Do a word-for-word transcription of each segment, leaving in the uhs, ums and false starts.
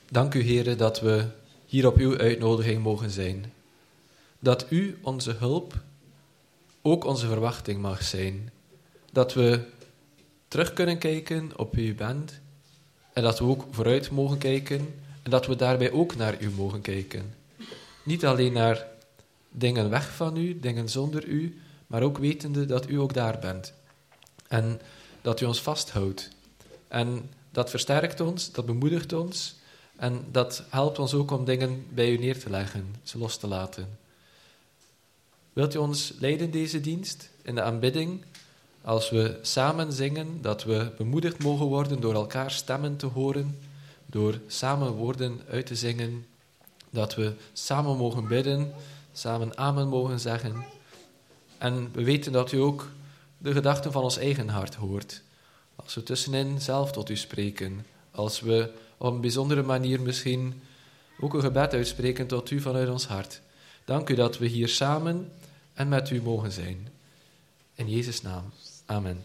Dank u, Heere, dat we hier op uw uitnodiging mogen zijn. Dat u onze hulp ook onze verwachting mag zijn. Dat we terug kunnen kijken op wie u bent en dat we ook vooruit mogen kijken en dat we daarbij ook naar u mogen kijken. Niet alleen naar dingen weg van u, dingen zonder u, maar ook wetende dat u ook daar bent. En dat u ons vasthoudt. En dat versterkt ons, dat bemoedigt ons en dat helpt ons ook om dingen bij u neer te leggen, ze los te laten. Wilt u ons leiden deze dienst in de aanbidding, als we samen zingen, dat we bemoedigd mogen worden door elkaar stemmen te horen, door samen woorden uit te zingen, dat we samen mogen bidden, samen amen mogen zeggen. En we weten dat u ook de gedachten van ons eigen hart hoort. Als we tussenin zelf tot u spreken, als we op een bijzondere manier misschien ook een gebed uitspreken tot u vanuit ons hart. Dank u dat we hier samen en met u mogen zijn. In Jezus' naam. Amen.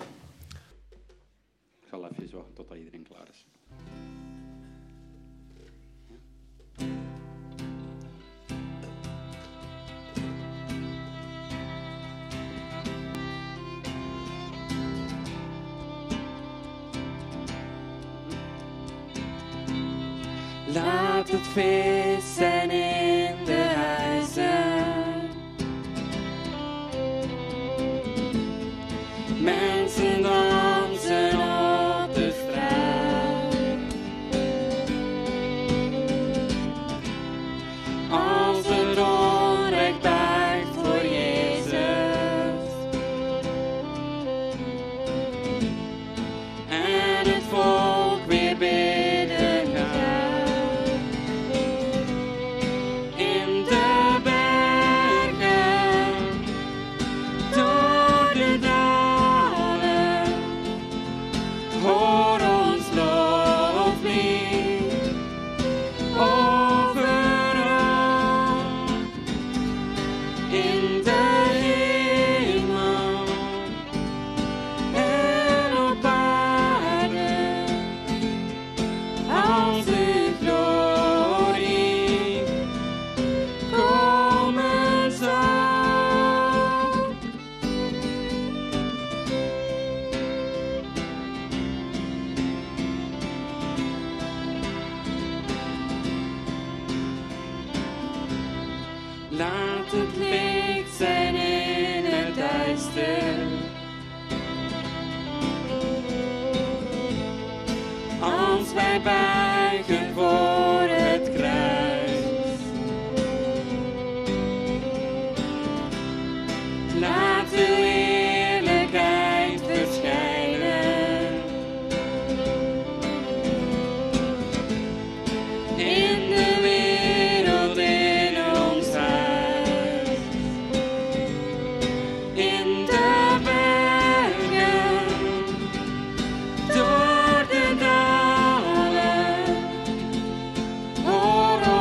Ik zal even wachten tot iedereen klaar is. Laat het feest zijn in de huizen. Mensen dansen op de straat. Als het onrecht buigt voor Jezus. En het volk weer bidden gaat. In de bergen, door de dalen, hoor ons loflied overal. In de hemel en op aarde, als uw glorie komen zal. Laat het licht zijn in het duister. Als wij buigen voor het kruis. Laat uw eerlijkheid verschijnen. In de wereld, in ons huis. In de bergen, door de dalen, hoor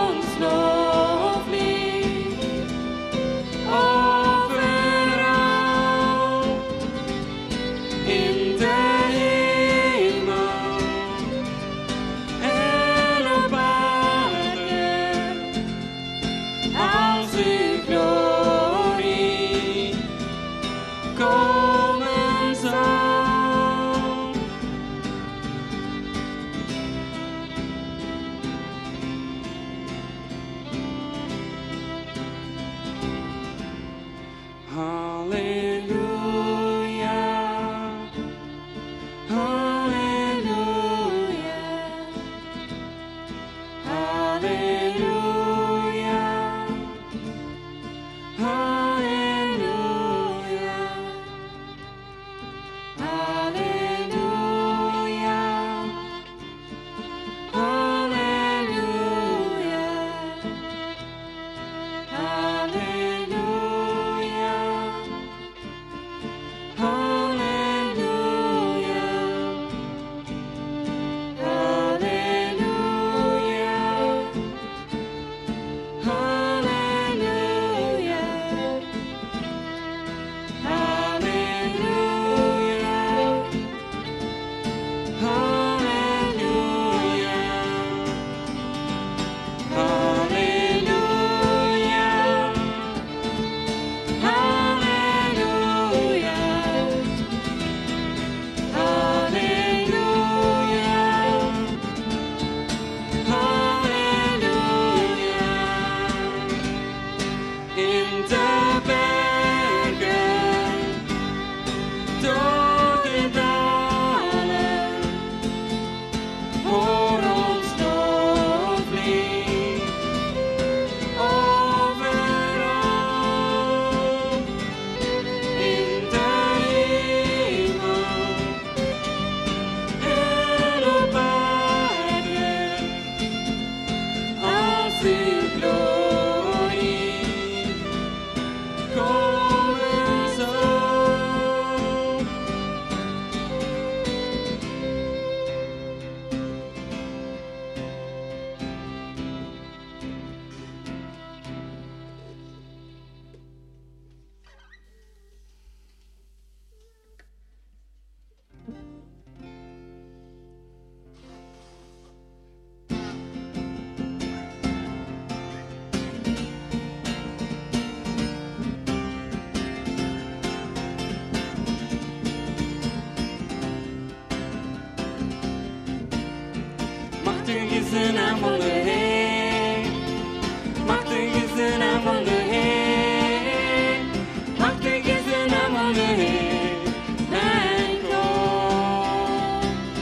Machtig is de naam van de Heer. Machtig is de naam van de Heer. Machtig is de naam van de Heer. Mijn God.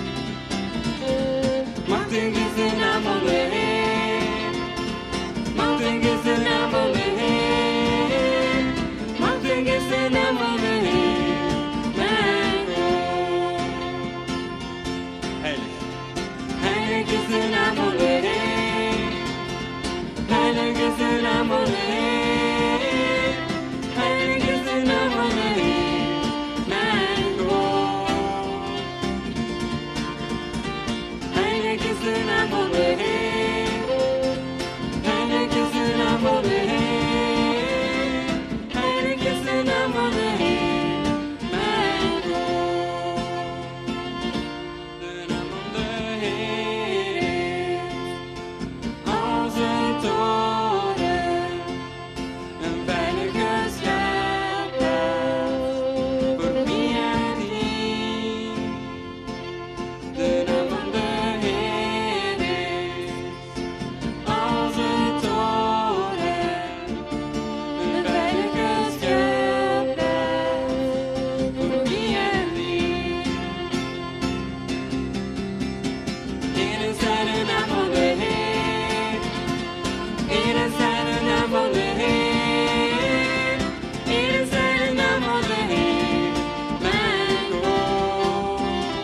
Machtig is de naam van de Heer. Machtig is de naam van de Heer. Machtig is de naam van de Heer. Mijn God. Heilig. Heilig is de naam van de Heer. Heilig is de naam van de Heer. Heilig is de naam van de Heer. Mijn God. Heilig is de naam van de Heer. Heilig is de naam van de Heer. Heilig is de naam van de Heer. Mijn God. De naam van de Heer is als een toren, een veilige schuilplaats voor wie hij dient. De naam van de Heer is als een toren, een veilige schuilplaats voor wie hij dient. Eer is zij de naam van de Heer. Eer is zij de naam van de Heer. Eer is zij de naam van de Heer. Mijn God.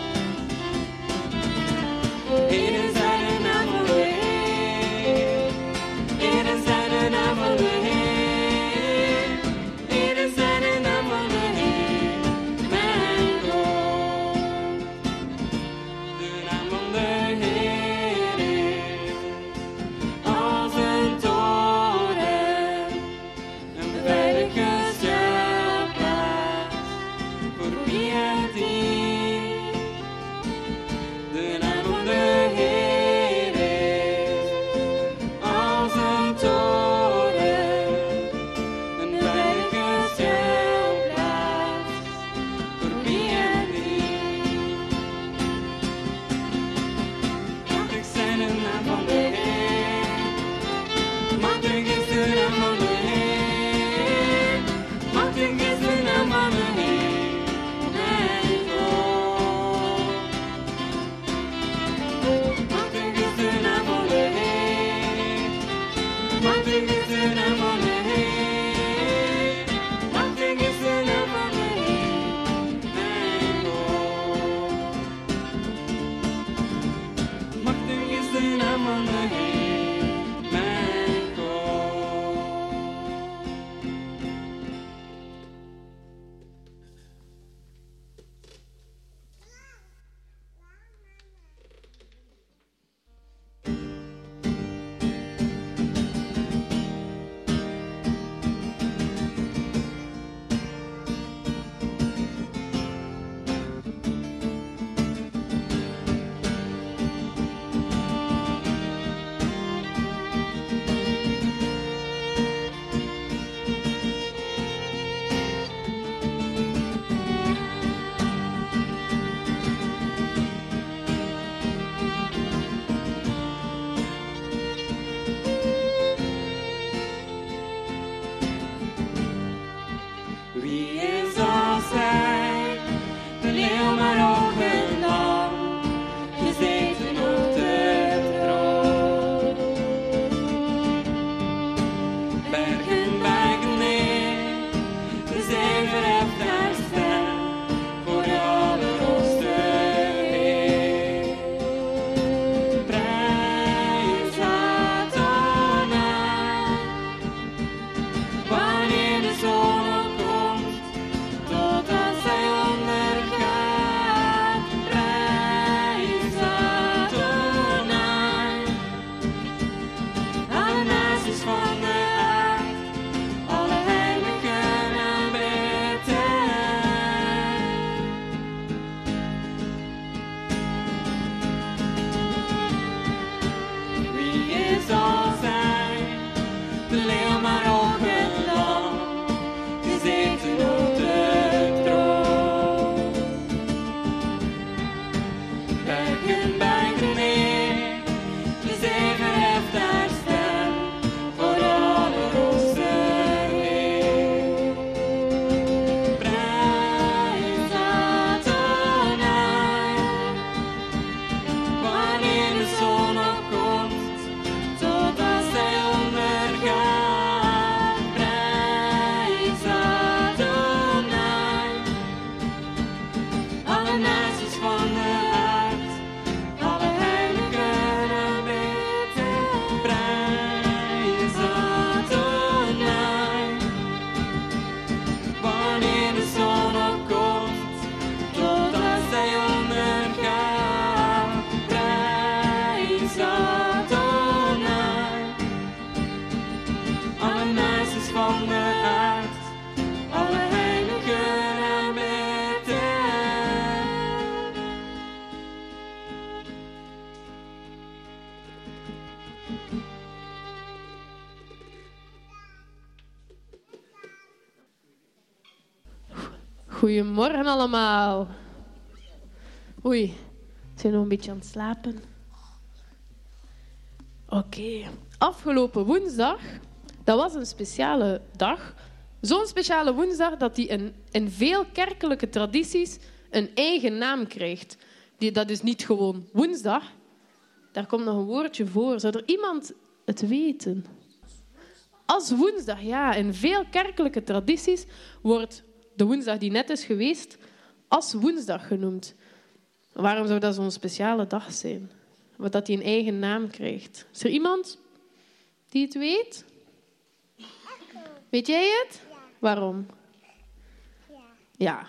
Eer is zij de naam van de Heer. Eer is zij de naam van de Heer. Eer is zij de naam van de Heer. Mijn God. De naam van de Heer is als een toren, een veilige schuilplaats voor wie hij dient. De naam van de Heer is als een toren, een veilige schuilplaats voor wie hij dient. Machtig zijn de naam van de Heer. Machtig is de naam van de Heer. Machtig is de naam van de Heer. Mijn God. Machtig is de naam van de Heer. Machtig is de naam van de Heer. Machtig is de naam van de Heer. Mijn God. Machtig is de naam van de Heer, mijn God. Goedemorgen allemaal. Oei, zijn we nog een beetje aan het slapen? Oké, okay. Afgelopen woensdag, dat was een speciale dag. Zo'n speciale woensdag dat die in, in veel kerkelijke tradities een eigen naam krijgt. Die, dat is niet gewoon woensdag. Daar komt nog een woordje voor. Zou er iemand het weten? Als woensdag, ja. In veel kerkelijke tradities wordt de woensdag die net is geweest als woensdag genoemd. Waarom zou dat zo'n speciale dag zijn? Wat dat die een eigen naam krijgt. Is er iemand die het weet? Weet jij het? Ja. Waarom? Ja. Ja.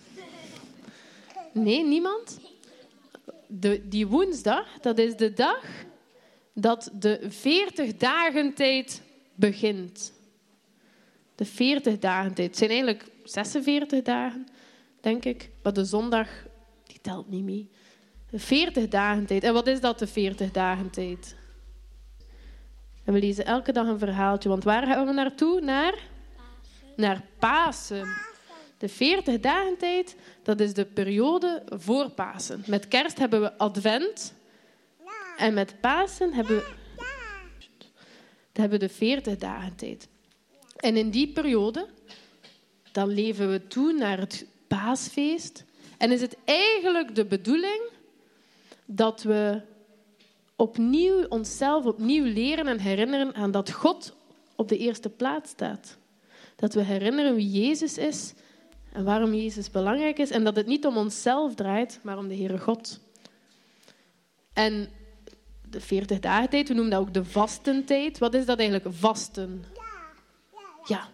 Nee, niemand? De, die woensdag, dat is de dag dat de veertig dagen tijd begint. De veertig dagen tijd. Het zijn eigenlijk zesenveertig dagen, denk ik. Maar de zondag, die telt niet mee. De veertig dagen tijd. En wat is dat, de veertig dagen tijd? En we lezen elke dag een verhaaltje. Want waar gaan we naartoe? Naar? Pasen. Naar Pasen. De veertig dagen tijd, dat is de periode voor Pasen. Met kerst hebben we advent. En met Pasen hebben we, hebben we de veertig dagen tijd. En in die periode, dan leven we toe naar het paasfeest. En is het eigenlijk de bedoeling dat we opnieuw onszelf opnieuw leren en herinneren aan dat God op de eerste plaats staat. Dat we herinneren wie Jezus is en waarom Jezus belangrijk is. En dat het niet om onszelf draait, maar om de Heere God. En de veertig dagen tijd, we noemen dat ook de vastentijd. Wat is dat eigenlijk, vasten? Ja.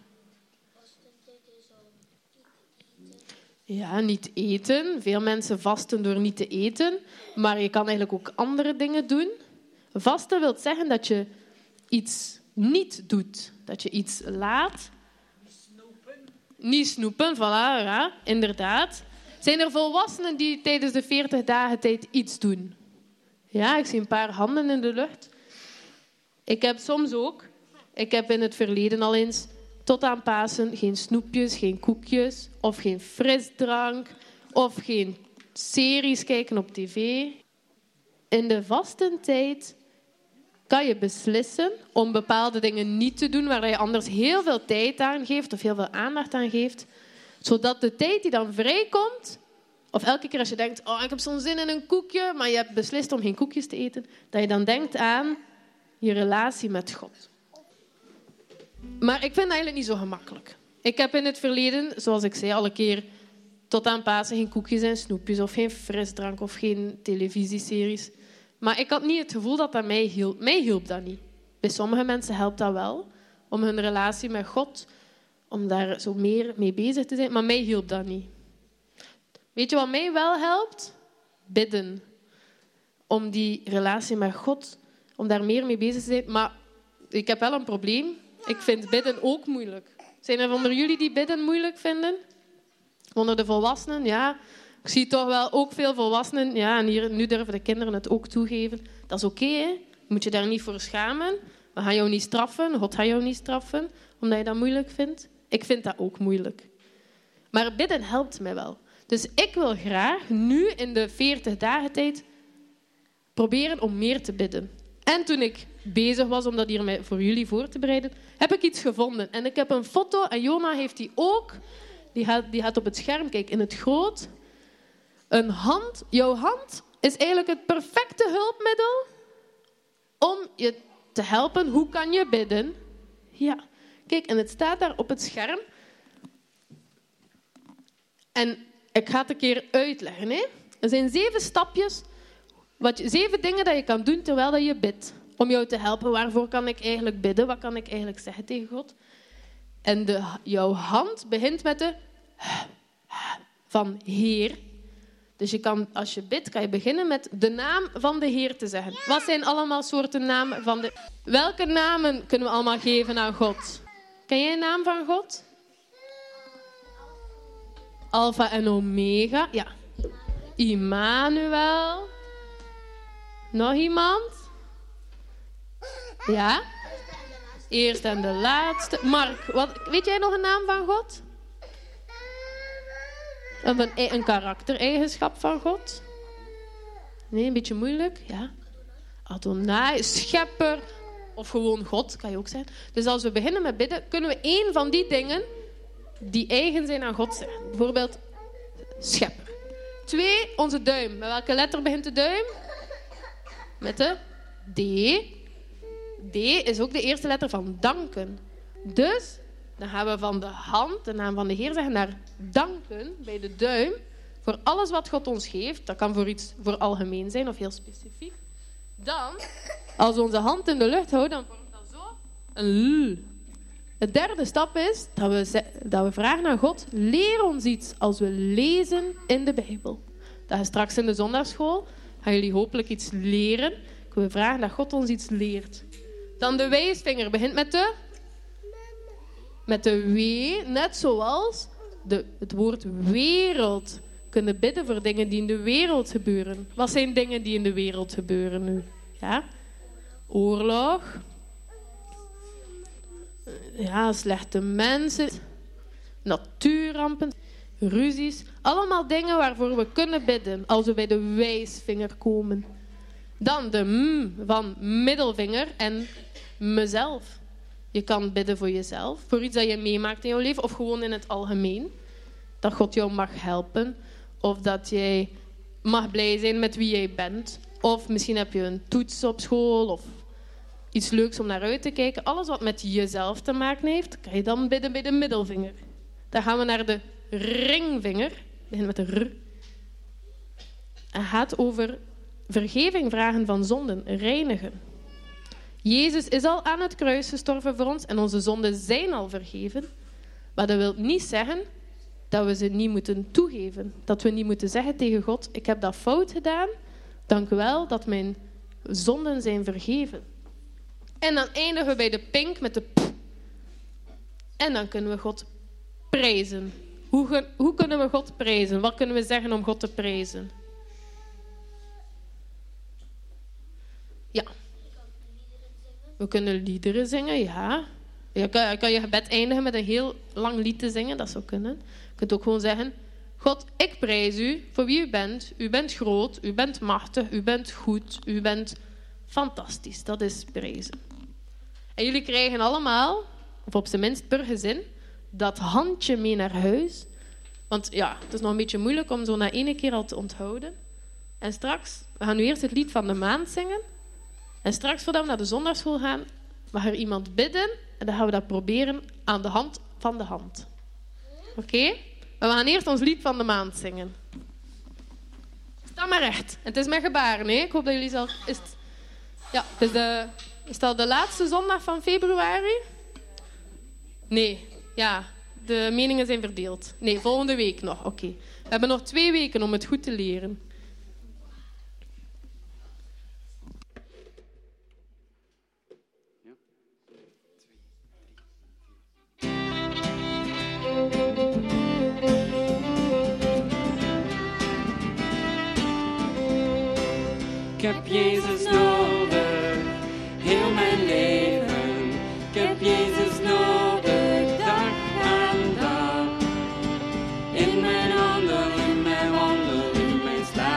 Ja, niet eten. Veel mensen vasten door niet te eten. Maar je kan eigenlijk ook andere dingen doen. Vasten wil zeggen dat je iets niet doet. Dat je iets laat. Snoepen. Niet snoepen, voilà, ja, inderdaad. Zijn er volwassenen die tijdens de veertig dagen tijd iets doen? Ja, ik zie een paar handen in de lucht. Ik heb soms ook... Ik heb in het verleden al eens... Tot aan Pasen geen snoepjes, geen koekjes, of geen frisdrank, of geen series kijken op tv. In de vastentijd kan je beslissen om bepaalde dingen niet te doen waar je anders heel veel tijd aan geeft of heel veel aandacht aan geeft, zodat de tijd die dan vrijkomt, of elke keer als je denkt, oh, ik heb zo'n zin in een koekje, maar je hebt beslist om geen koekjes te eten, dat je dan denkt aan je relatie met God. Maar ik vind dat eigenlijk niet zo gemakkelijk. Ik heb in het verleden, zoals ik zei, al een keer tot aan Pasen geen koekjes en snoepjes of geen frisdrank of geen televisieseries. Maar ik had niet het gevoel dat dat mij hielp. Mij hielp dat niet. Bij sommige mensen helpt dat wel, om hun relatie met God, om daar zo meer mee bezig te zijn. Maar mij hielp dat niet. Weet je wat mij wel helpt? Bidden. Om die relatie met God, om daar meer mee bezig te zijn. Maar ik heb wel een probleem. Ik vind bidden ook moeilijk. Zijn er onder jullie die bidden moeilijk vinden? Onder de volwassenen, ja. Ik zie toch wel ook veel volwassenen. Ja, en hier, nu durven de kinderen het ook toegeven. Dat is oké, hè. Je moet je daar niet voor schamen. We gaan jou niet straffen. God gaat jou niet straffen, omdat je dat moeilijk vindt. Ik vind dat ook moeilijk. Maar bidden helpt mij wel. Dus ik wil graag nu in de veertig dagen tijd proberen om meer te bidden. En toen ik bezig was om dat hier voor jullie voor te bereiden, heb ik iets gevonden. En ik heb een foto, en Jona heeft die ook. Die gaat, die gaat op het scherm, kijk, in het groot. Een hand. Jouw hand is eigenlijk het perfecte hulpmiddel om je te helpen. Hoe kan je bidden? Ja, kijk, en het staat daar op het scherm. En ik ga het een keer uitleggen. Hè? Er zijn zeven stapjes, wat je, zeven dingen dat je kan doen terwijl je bidt. Om jou te helpen. Waarvoor kan ik eigenlijk bidden? Wat kan ik eigenlijk zeggen tegen God? En de, jouw hand begint met de van Heer. Dus je kan, als je bidt, kan je beginnen met de naam van de Heer te zeggen. Wat zijn allemaal soorten namen van de... Welke namen kunnen we allemaal geven aan God? Ken jij een naam van God? Alpha en Omega. Ja. Immanuel. Nog iemand? Ja? Eerst en de laatste. Mark, wat, weet jij nog een naam van God? Of een, een karaktereigenschap van God? Nee, een beetje moeilijk. Ja. Adonai, schepper. Of gewoon God, kan je ook zeggen. Dus als we beginnen met bidden, kunnen we één van die dingen die eigen zijn aan God zeggen. Bijvoorbeeld schepper. Twee, onze duim. Met welke letter begint de duim? Met de D. D is ook de eerste letter van danken. Dus dan gaan we van de hand, de naam van de Heer, zeggen naar danken bij de duim. Voor alles wat God ons geeft. Dat kan voor iets voor algemeen zijn of heel specifiek. Dan, als we onze hand in de lucht houden, dan vormt dat zo een L. De derde stap is dat we, ze- dat we vragen aan God, leer ons iets als we lezen in de Bijbel. Dat is straks in de zondagsschool. Gaan jullie hopelijk iets leren. We vragen dat God ons iets leert. Dan de wijsvinger begint met de... Met de W, net zoals de, het woord wereld. We kunnen bidden voor dingen die in de wereld gebeuren. Wat zijn dingen die in de wereld gebeuren nu? Ja? Oorlog. Ja, slechte mensen. Natuurrampen. Ruzies. Allemaal dingen waarvoor we kunnen bidden als we bij de wijsvinger komen. Dan de M van middelvinger en mezelf. Je kan bidden voor jezelf, voor iets dat je meemaakt in jouw leven, of gewoon in het algemeen. Dat God jou mag helpen, of dat jij mag blij zijn met wie jij bent. Of misschien heb je een toets op school, of iets leuks om naar uit te kijken. Alles wat met jezelf te maken heeft, kan je dan bidden bij de middelvinger. Dan gaan we naar de ringvinger, begin met de R. Het gaat over vergeving vragen van zonden, reinigen. Jezus is al aan het kruis gestorven voor ons en onze zonden zijn al vergeven. Maar dat wil niet zeggen dat we ze niet moeten toegeven. Dat we niet moeten zeggen tegen God, ik heb dat fout gedaan, dank u wel dat mijn zonden zijn vergeven. En dan eindigen we bij de pink met de p. En dan kunnen we God prijzen. Hoe, ge- hoe kunnen we God prijzen? Wat kunnen we zeggen om God te prijzen? Ja. We kunnen liederen zingen, ja. Je kan, kan je gebed eindigen met een heel lang lied te zingen, dat zou kunnen. Je kunt ook gewoon zeggen, God, ik prijs u voor wie u bent. U bent groot, u bent machtig, u bent goed, u bent fantastisch. Dat is prijzen. En jullie krijgen allemaal, of op zijn minst per gezin, dat handje mee naar huis. Want ja, het is nog een beetje moeilijk om zo na één keer al te onthouden. En straks, we gaan nu eerst het lied van de maand zingen. En straks, voordat we naar de zondagsschool gaan, mag er iemand bidden. En dan gaan we dat proberen aan de hand van de hand. Oké? Okay? Maar we gaan eerst ons lied van de maand zingen. Sta maar recht. En het is met gebaren, hè? Ik hoop dat jullie zelf... Is het... Ja, het is, de... is dat de laatste zondag van februari? Nee, ja. De meningen zijn verdeeld. Nee, volgende week nog. Oké. Okay. We hebben nog twee weken om het goed te leren. Ik heb Jezus nodig, heel mijn leven. Ik heb Jezus nodig, dag aan dag. In mijn handel, in mijn wandel, in mijn slaap.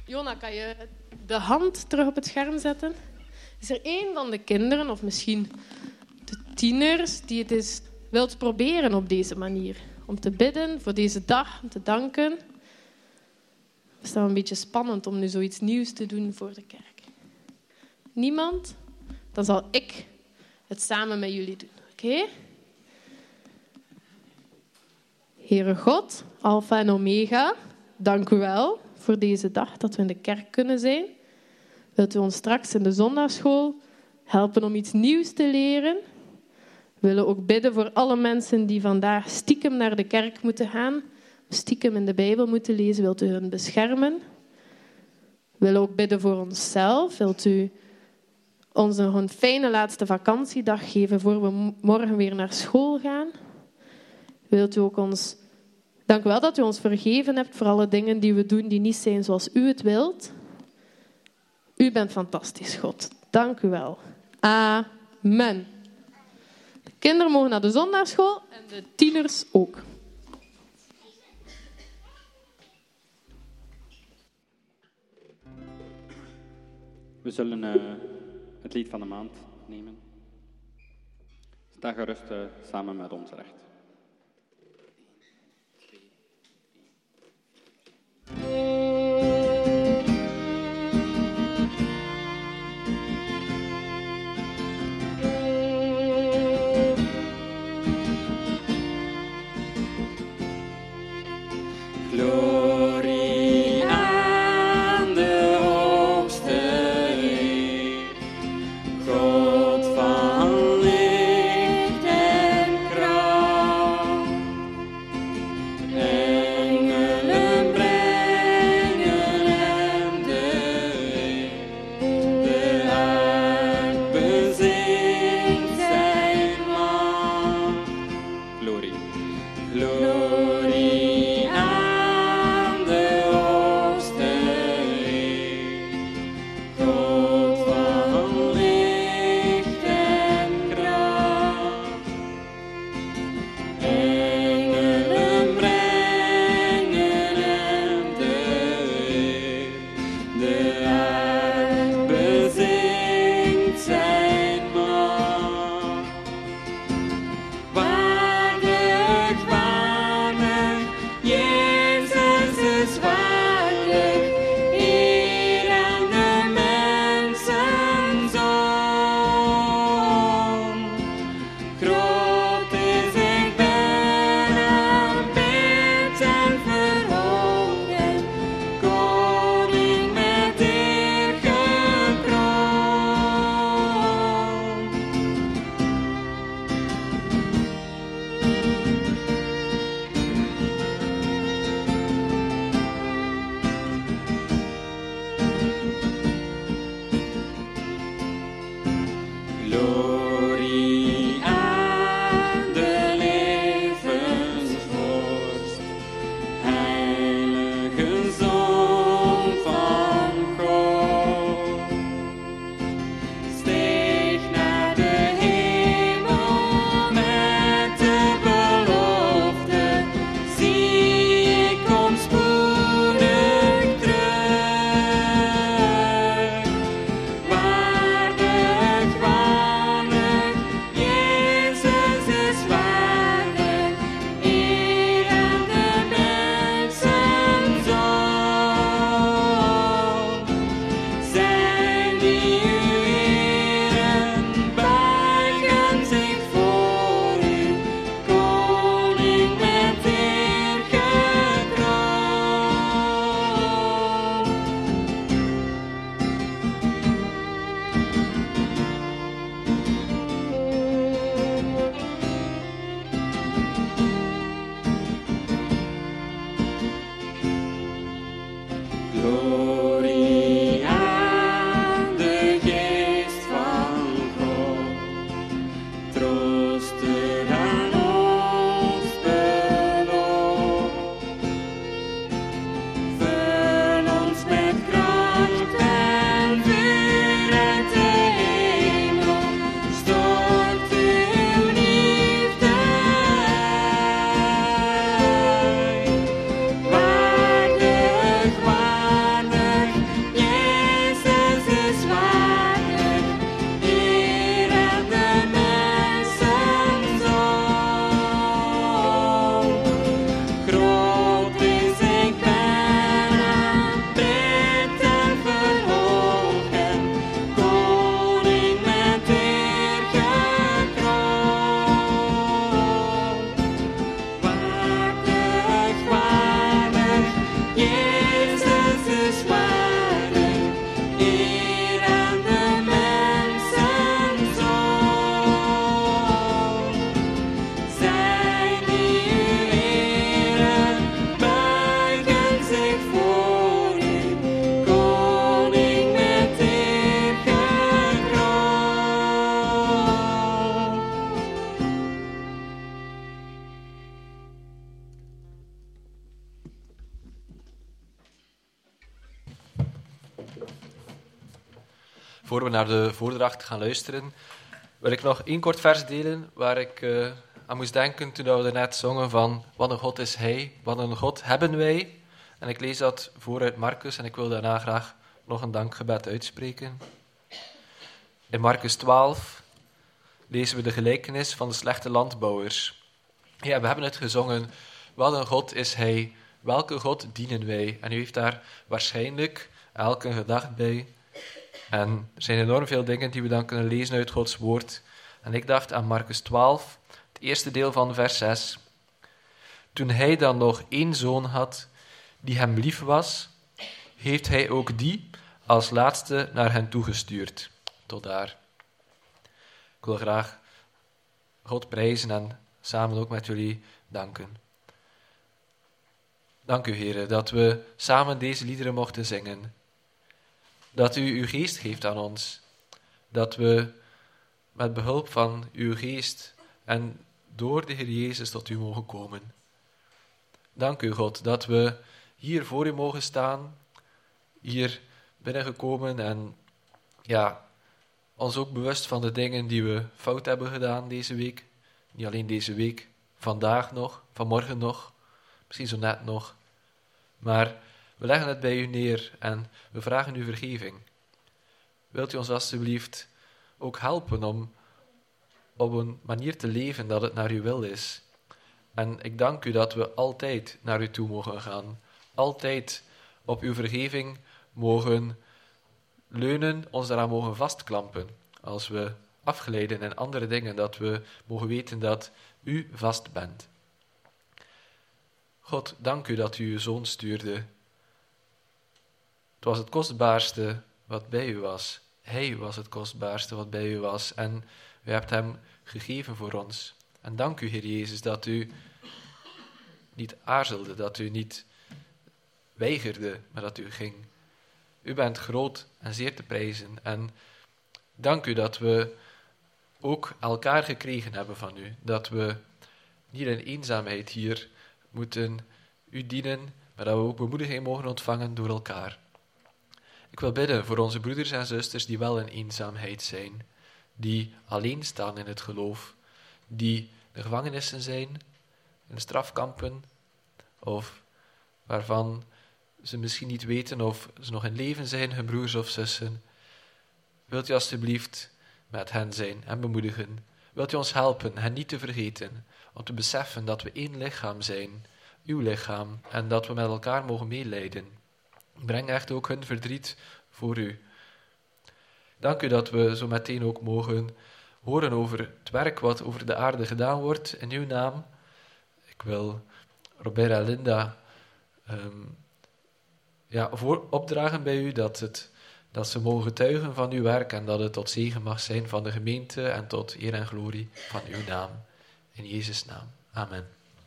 Jona, kan je de hand terug op het scherm zetten? Is er één van de kinderen, of misschien de tieners, die het eens wilt proberen op deze manier? Om te bidden voor deze dag, om te danken. Het is dan een beetje spannend om nu zoiets nieuws te doen voor de kerk. Niemand? Dan zal ik het samen met jullie doen. Oké? Okay? Heere God, Alpha en Omega, dank u wel voor deze dag dat we in de kerk kunnen zijn. Wilt u ons straks in de zondagsschool helpen om iets nieuws te leren? We willen ook bidden voor alle mensen die vandaag stiekem naar de kerk moeten gaan, stiekem in de Bijbel moeten lezen. Wilt u hen beschermen? We willen ook bidden voor onszelf. Wilt u ons nog een fijne laatste vakantiedag geven voor we morgen weer naar school gaan? Wilt u ook ons... Dank u wel dat u ons vergeven hebt voor alle dingen die we doen die niet zijn zoals u het wilt. U bent fantastisch, God. Dank u wel. Amen. De kinderen mogen naar de zondagsschool en de tieners ook. We zullen uh, het lied van de maand nemen. Sta gerust uh, samen met ons recht. Glorie aan de hoogste Heer, God van licht en kracht. Engelen brengen hem de eer, de aard bezingt zijn macht. Glorie. Glorie aan de hoogste Heer, God van licht en kracht. Engelen brengen hem de eer, de aard bezingt zijn macht. Waardig, waardig voor we naar de voordracht gaan luisteren, wil ik nog één kort vers delen waar ik uh, aan moest denken toen we net zongen van wat een God is Hij, wat een God hebben wij. En ik lees dat voor uit Marcus en ik wil daarna graag nog een dankgebed uitspreken. In Marcus twaalf lezen we de gelijkenis van de slechte landbouwers. Ja, we hebben het gezongen, wat een God is Hij, welke God dienen wij? En u heeft daar waarschijnlijk elke gedachte bij. En er zijn enorm veel dingen die we dan kunnen lezen uit Gods woord. En ik dacht aan Marcus twaalf, het eerste deel van vers zes. Toen hij dan nog één zoon had, die hem lief was, heeft hij ook die als laatste naar hen toegestuurd. Tot daar. Ik wil graag God prijzen en samen ook met jullie danken. Dank u, Heere, dat we samen deze liederen mochten zingen. Dat u uw geest geeft aan ons. Dat we met behulp van uw geest en door de Heer Jezus tot u mogen komen. Dank u, God, dat we hier voor u mogen staan, hier binnengekomen en ja, ons ook bewust van de dingen die we fout hebben gedaan deze week. Niet alleen deze week, vandaag nog, vanmorgen nog, misschien zo net nog. Maar we leggen het bij u neer en we vragen u vergeving. Wilt u ons alstublieft ook helpen om op een manier te leven dat het naar uw wil is. En ik dank u dat we altijd naar u toe mogen gaan. Altijd op uw vergeving mogen leunen, ons daaraan mogen vastklampen. Als we afgeleiden en andere dingen, dat we mogen weten dat u vast bent. God, dank u dat u uw zoon stuurde. Het was het kostbaarste wat bij u was. Hij was het kostbaarste wat bij u was. En u hebt hem gegeven voor ons. En dank u, Heer Jezus, dat u niet aarzelde, dat u niet weigerde, maar dat u ging. U bent groot en zeer te prijzen. En dank u dat we ook elkaar gekregen hebben van u. Dat we niet in eenzaamheid hier moeten u dienen, maar dat we ook bemoediging mogen ontvangen door elkaar. Ik wil bidden voor onze broeders en zusters die wel in eenzaamheid zijn, die alleen staan in het geloof, die de gevangenissen zijn, in de strafkampen, of waarvan ze misschien niet weten of ze nog in leven zijn, hun broers of zussen. Wilt u alstublieft met hen zijn en bemoedigen? Wilt u ons helpen hen niet te vergeten, om te beseffen dat we één lichaam zijn, uw lichaam, en dat we met elkaar mogen meelijden. Breng echt ook hun verdriet voor u. Dank u dat we zo meteen ook mogen horen over het werk wat over de aarde gedaan wordt in uw naam. Ik wil Robert en Linda um, ja, voor, opdragen bij u dat, het, dat ze mogen getuigen van uw werk en dat het tot zegen mag zijn van de gemeente en tot eer en glorie van uw naam. In Jezus' naam. Amen.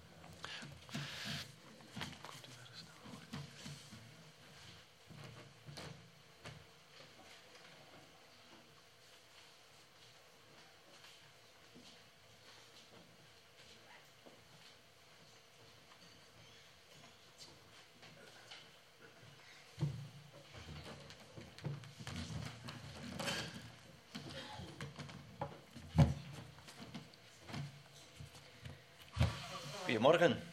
Goedemorgen.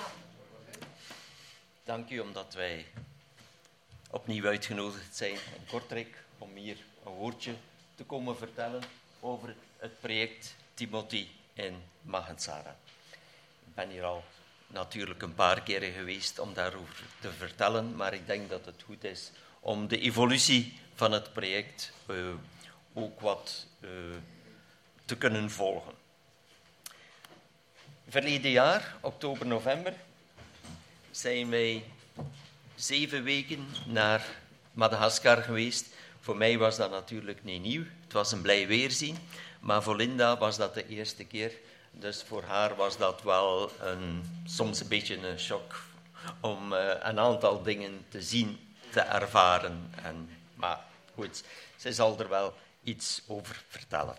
Dank u omdat wij opnieuw uitgenodigd zijn in Kortrijk om hier een woordje te komen vertellen over het project Timothy in Magensara. Ik ben hier al natuurlijk een paar keren geweest om daarover te vertellen, maar ik denk dat het goed is om de evolutie van het project uh, ook wat uh, te kunnen volgen. Verleden jaar, oktober, november, zijn wij zeven weken naar Madagaskar geweest. Voor mij was dat natuurlijk niet nieuw. Het was een blij weerzien. Maar voor Linda was dat de eerste keer. Dus voor haar was dat wel een, soms een beetje een shock om uh, een aantal dingen te zien, te ervaren. En, maar goed, ze zal er wel iets over vertellen.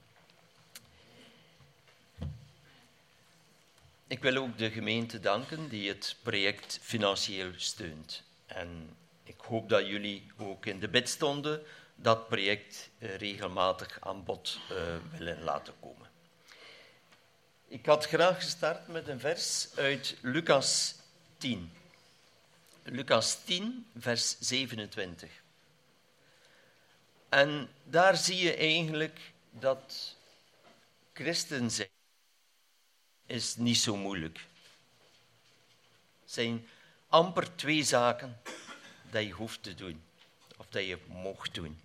Ik wil ook de gemeente danken die het project financieel steunt. En ik hoop dat jullie ook in de bid stonden dat project uh, regelmatig aan bod uh, willen laten komen. Ik had graag gestart met een vers uit Lucas tien. Lucas tien, vers zevenentwintig. En daar zie je eigenlijk dat christen zijn is niet zo moeilijk. Het zijn amper twee zaken dat je hoeft te doen, of dat je mocht doen.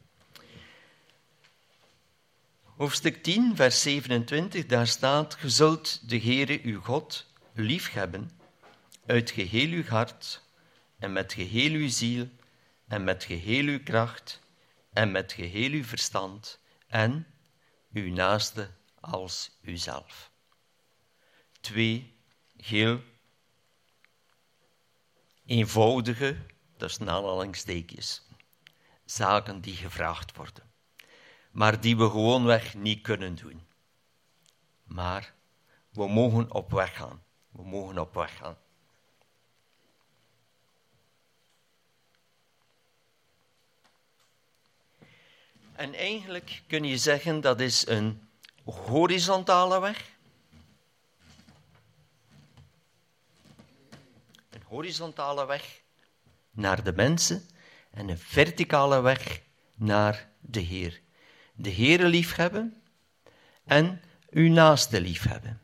Hoofdstuk tien, vers zevenentwintig, daar staat: "Ge zult de Heere uw God liefhebben uit geheel uw hart en met geheel uw ziel en met geheel uw kracht en met geheel uw verstand en uw naaste als uzelf." Twee heel eenvoudige, dat is een aanhalingstekens, zaken die gevraagd worden, maar die we gewoonweg niet kunnen doen. Maar we mogen op weg gaan. We mogen op weg gaan. En eigenlijk kun je zeggen dat is een horizontale weg. Een horizontale weg naar de mensen en een verticale weg naar de Heer. De Heere liefhebben en uw naaste liefhebben.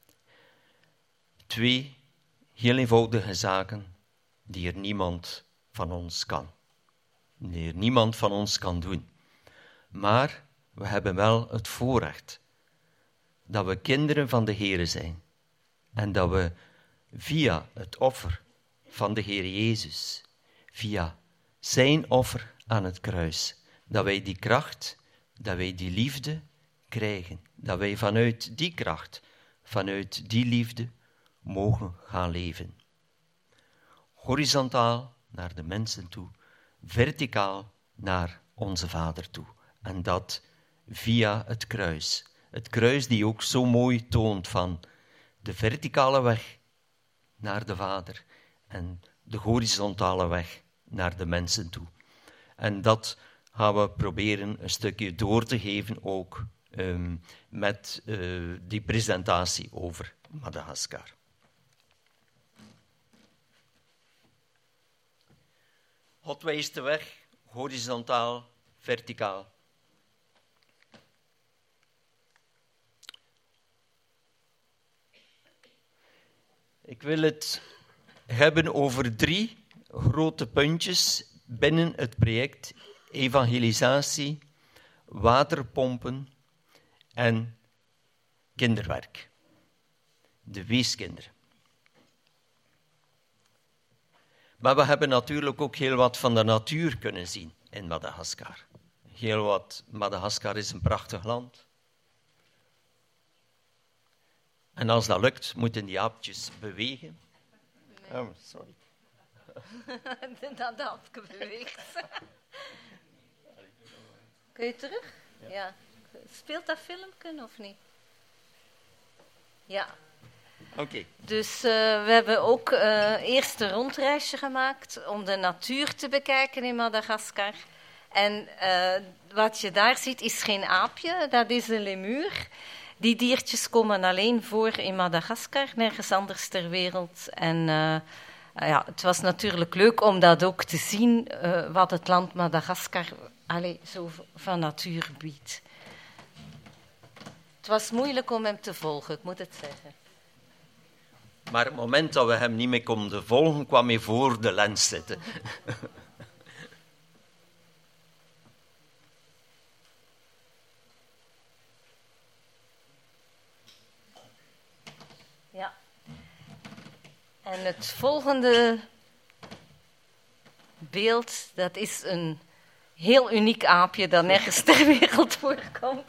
Twee heel eenvoudige zaken die er niemand van ons kan. Die er niemand van ons kan doen. Maar we hebben wel het voorrecht dat we kinderen van de Heere zijn. En dat we via het offer van de Heer Jezus, via zijn offer aan het kruis, dat wij die kracht, dat wij die liefde krijgen. Dat wij vanuit die kracht, vanuit die liefde, mogen gaan leven. Horizontaal naar de mensen toe, verticaal naar onze Vader toe. En dat via het kruis. Het kruis die ook zo mooi toont van de verticale weg naar de Vader en de horizontale weg naar de mensen toe. En dat gaan we proberen een stukje door te geven ook um, met uh, die presentatie over Madagaskar. God wijst de weg, horizontaal, verticaal. Ik wil het hebben over drie grote puntjes binnen het project evangelisatie, waterpompen en kinderwerk. De weeskinderen. Maar we hebben natuurlijk ook heel wat van de natuur kunnen zien in Madagaskar. Heel wat. Madagaskar is een prachtig land. En als dat lukt, moeten die aapjes bewegen. Nee. Oh, sorry. Dat aapje beweegt. Kun je terug? Ja. ja. Speelt dat filmpje of niet? Ja. Oké. Okay. Dus uh, we hebben ook uh, eerst een rondreisje gemaakt om de natuur te bekijken in Madagaskar. En uh, wat je daar ziet is geen aapje, dat is een lemuur. Die diertjes komen alleen voor in Madagaskar, nergens anders ter wereld. En uh, ja, het was natuurlijk leuk om dat ook te zien, uh, wat het land Madagaskar allez, zo van natuur biedt. Het was moeilijk om hem te volgen, ik moet het zeggen. Maar het moment dat we hem niet meer konden volgen, kwam hij voor de lens zitten. Ja. En het volgende beeld, dat is een heel uniek aapje dat nergens ter wereld voorkomt.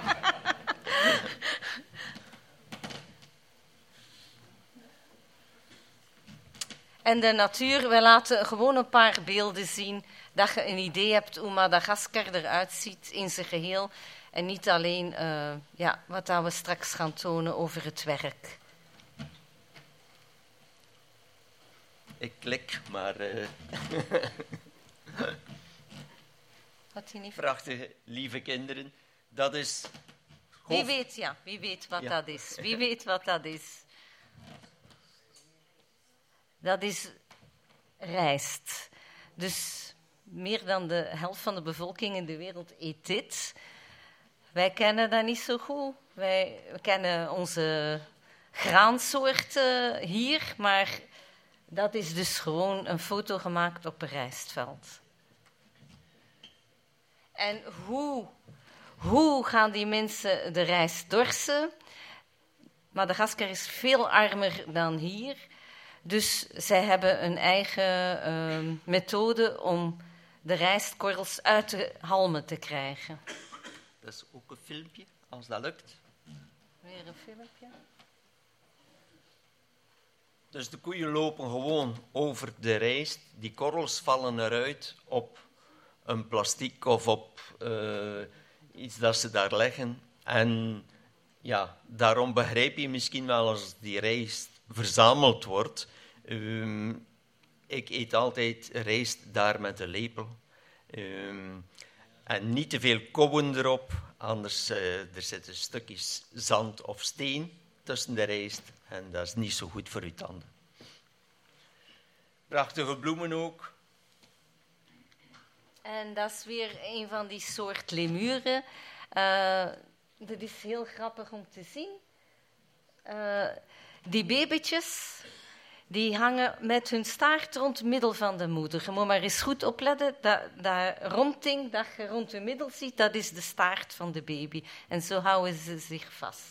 En de natuur, we laten gewoon een paar beelden zien, dat je een idee hebt hoe Madagaskar eruit ziet in zijn geheel. En niet alleen uh, ja, wat dat we straks gaan tonen over het werk. Ik klik, maar... Uh... Had hij niet... Prachtige, lieve kinderen. Dat is... Wie hoofd- weet, ja, wie weet wat Ja. dat is. Wie weet wat dat is. Dat is rijst. Dus meer dan de helft van de bevolking in de wereld eet dit. Wij kennen dat niet zo goed. Wij we kennen onze graansoorten hier, maar dat is dus gewoon een foto gemaakt op een rijstveld. En hoe, hoe gaan die mensen de rijst dorsen? Madagaskar is veel armer dan hier. Dus zij hebben een eigen uh, methode om de rijstkorrels uit de halmen te krijgen. Dat is ook een filmpje, als dat lukt. Weer een filmpje. Dus de koeien lopen gewoon over de rijst. Die korrels vallen eruit op een plastic of op uh, iets dat ze daar leggen. En ja, daarom begrijp je misschien wel als die rijst verzameld wordt. Um, ik eet altijd rijst daar met een lepel. Um, en niet te veel kouwen erop, anders uh, er zitten stukjes zand of steen tussen de rijst. En dat is niet zo goed voor je tanden. Prachtige bloemen ook. En dat is weer een van die soort lemuren. Uh, dat is heel grappig om te zien. Uh, die babytjes, die hangen met hun staart rond het middel van de moeder. Je moet maar eens goed opletten. Dat, dat rondding dat je rond de middel ziet, dat is de staart van de baby. En zo houden ze zich vast.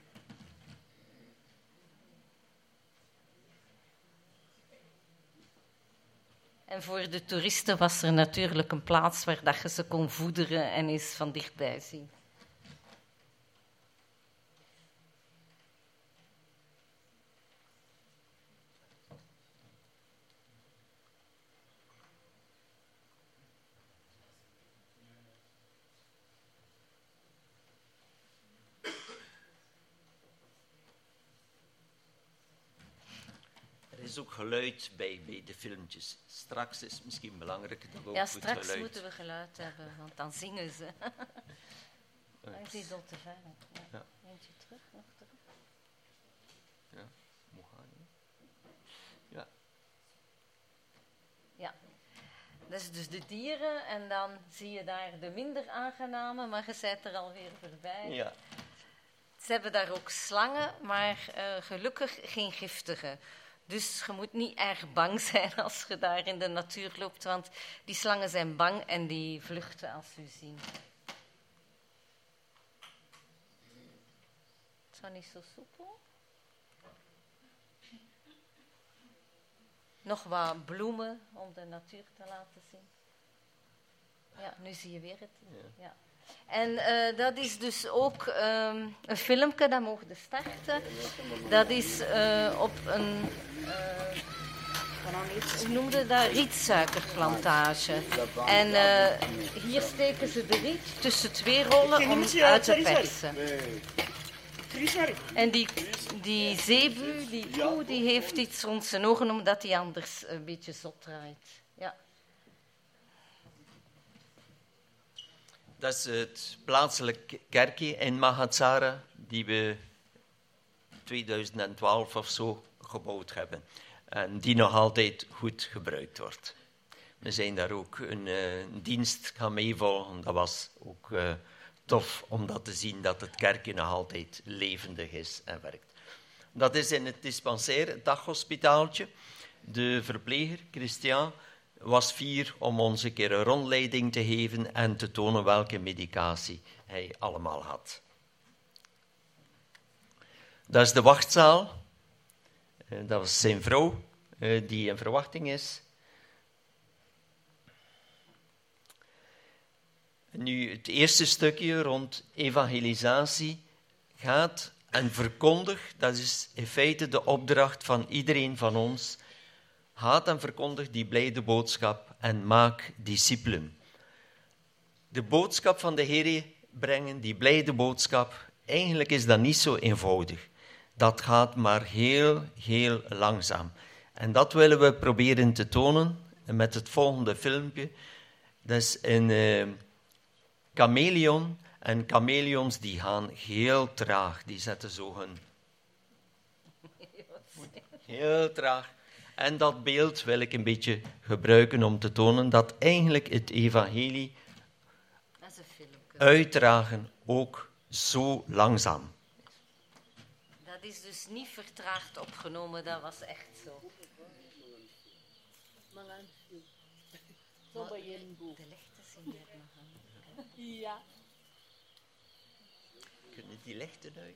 En voor de toeristen was er natuurlijk een plaats waar dat je ze kon voederen en eens van dichtbij zien. Er is ook geluid bij, bij de filmpjes. Straks is het misschien belangrijk dat we ook Ja, goed straks geluid... moeten we geluid hebben, want dan zingen ze. Hij zit al te ver. Ja. Ja. Eentje terug, nog terug. Ja, moet gaan. Hè. Ja. Ja. Dat is dus de dieren en dan zie je daar de minder aangename, maar je bent er alweer voorbij. Ja. Ze hebben daar ook slangen, maar uh, gelukkig geen giftige. Dus je moet niet erg bang zijn als je daar in de natuur loopt, want die slangen zijn bang en die vluchten als ze u zien. Het is wel niet zo soepel. Nog wat bloemen om de natuur te laten zien. Ja, nu zie je weer het. Ja. En uh, dat is dus ook um, een filmpje, dat mogen we starten. Dat is uh, op een, uh, hoe noemde dat, rietsuikerplantage. En uh, hier steken ze de riet tussen twee rollen om uit te persen. En die, die zeebu, die koe, die heeft iets rond zijn ogen omdat hij anders een beetje zot draait. Ja. Dat is het plaatselijk kerkje in Magatsara, die we tweeduizend twaalf of zo gebouwd hebben. En die nog altijd goed gebruikt wordt. We zijn daar ook een, uh, een dienst gaan meevolgen. Dat was ook uh, tof om dat te zien, dat het kerkje nog altijd levendig is en werkt. Dat is in het dispensair, het daghospitaaltje. De verpleger, Christian, was fier om ons een keer een rondleiding te geven en te tonen welke medicatie hij allemaal had. Dat is de wachtzaal. Dat was zijn vrouw, die in verwachting is. Nu, het eerste stukje rond evangelisatie gaat en verkondigt, dat is in feite de opdracht van iedereen van ons. Gaat en verkondig die blijde boodschap en maak discipelen. De boodschap van de Heer brengen, die blijde boodschap, eigenlijk is dat niet zo eenvoudig. Dat gaat maar heel, heel langzaam. En dat willen we proberen te tonen met het volgende filmpje. Dat is een, uh, chameleon. En chameleons die gaan heel traag. Die zetten zo hun... Heel traag. En dat beeld wil ik een beetje gebruiken om te tonen dat eigenlijk het evangelie Dat is een filmpje. uitdragen ook zo langzaam. Dat is dus niet vertraagd opgenomen, dat was echt zo. De lichten zien er nog aan. Ja. Kunnen die lichten uit?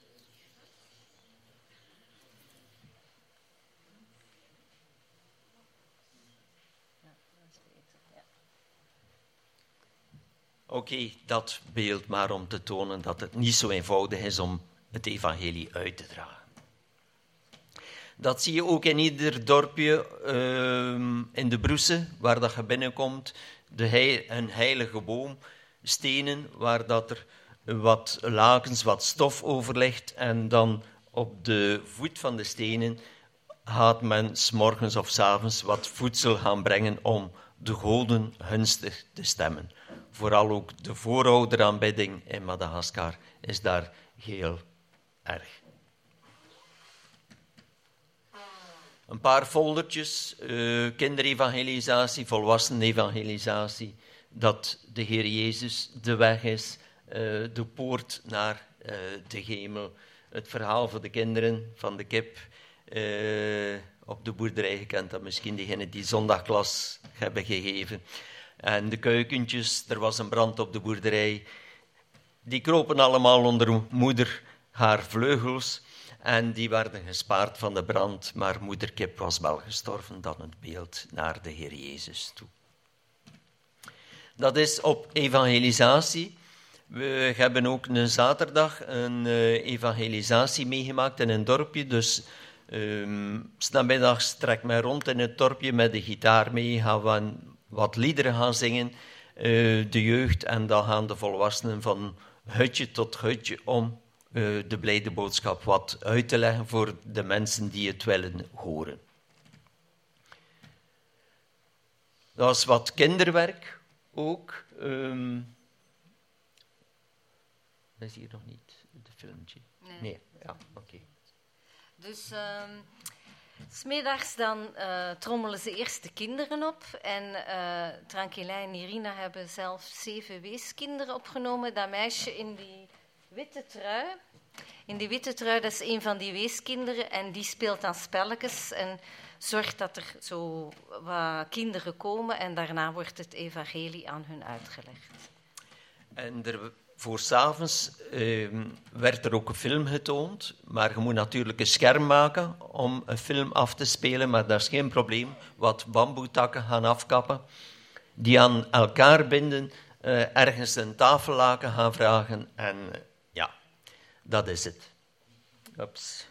Oké, okay, dat beeld maar om te tonen dat het niet zo eenvoudig is om het evangelie uit te dragen. Dat zie je ook in ieder dorpje uh, in de Broese, waar dat je binnenkomt. De heil, een heilige boom, stenen, waar dat er wat lakens, wat stof over ligt. En dan op de voet van de stenen gaat men 's morgens of 's avonds wat voedsel gaan brengen om de goden gunstig te stemmen. Vooral ook de voorouderaanbidding in Madagaskar is daar heel erg. Een paar foldertjes, uh, kinderevangelisatie, volwassenenevangelisatie, dat de Heer Jezus de weg is, uh, de poort naar uh, de hemel. Het verhaal voor de kinderen van de kip uh, op de boerderij, gekend dat misschien diegenen die zondagklas hebben gegeven. En de kuikentjes, er was een brand op de boerderij. Die kropen allemaal onder moeder haar vleugels. En die werden gespaard van de brand, maar moeder kip was wel gestorven, dan het beeld naar de Heer Jezus toe. Dat is op evangelisatie. We hebben ook een zaterdag een uh, evangelisatie meegemaakt in een dorpje. Dus um, 's namiddags trekt men rond in het dorpje met de gitaar mee, gaan we wat liederen gaan zingen, uh, de jeugd, en dan gaan de volwassenen van hutje tot hutje om uh, de blijde boodschap wat uit te leggen voor de mensen die het willen horen. Dat was wat kinderwerk ook. Um, dat is hier nog niet, het filmpje. Nee. Nee, ja, oké. Okay. Dus uh, 's middags dan uh, trommelen ze eerst de kinderen op. En uh, Tranquilla en Irina hebben zelf zeven weeskinderen opgenomen. Dat meisje in die witte trui. In die witte trui, dat is een van die weeskinderen. En die speelt dan spelletjes en zorgt dat er zo wat kinderen komen. En daarna wordt het evangelie aan hun uitgelegd. En er... Voor 's avonds uh, werd er ook een film getoond, maar je moet natuurlijk een scherm maken om een film af te spelen, maar dat is geen probleem. Wat bamboetakken gaan afkappen, die aan elkaar binden, uh, ergens een tafellaken gaan vragen en uh, ja, dat is het. Ups.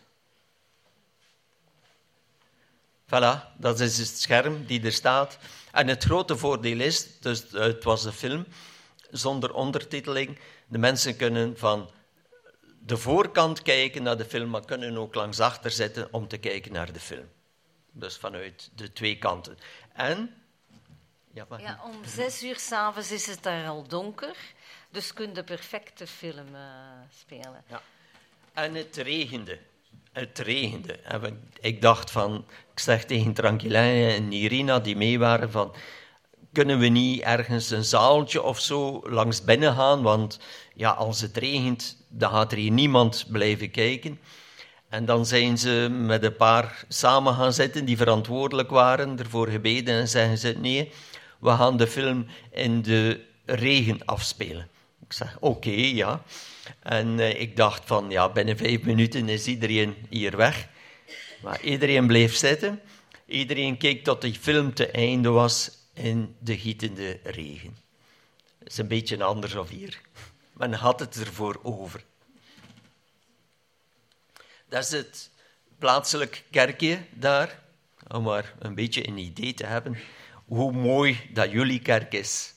Voilà, dat is het scherm die er staat. En het grote voordeel is, dus het was een film zonder ondertiteling. De mensen kunnen van de voorkant kijken naar de film, maar kunnen ook langs achter zitten om te kijken naar de film. Dus vanuit de twee kanten. En... Ja, maar... ja, om zes uur 's avonds is het daar al donker, dus kun je de perfecte film uh, spelen. Ja. En het regende. Het regende. En ik dacht van... Ik zeg tegen Tranquilla en Irina, die mee waren, van... Kunnen we niet ergens een zaaltje of zo langs binnen gaan? Want ja, als het regent, dan gaat er hier niemand blijven kijken. En dan zijn ze met een paar samen gaan zitten die verantwoordelijk waren, ervoor gebeden en zeggen ze, nee, we gaan de film in de regen afspelen. Ik zeg, oké, okay, ja. En uh, ik dacht van, ja, binnen vijf minuten is iedereen hier weg. Maar iedereen bleef zitten. Iedereen keek tot die film te einde was in de gietende regen. Dat is een beetje anders of hier. Men had het ervoor over. Dat is het plaatselijk kerkje daar, om maar een beetje een idee te hebben hoe mooi dat jullie kerk is.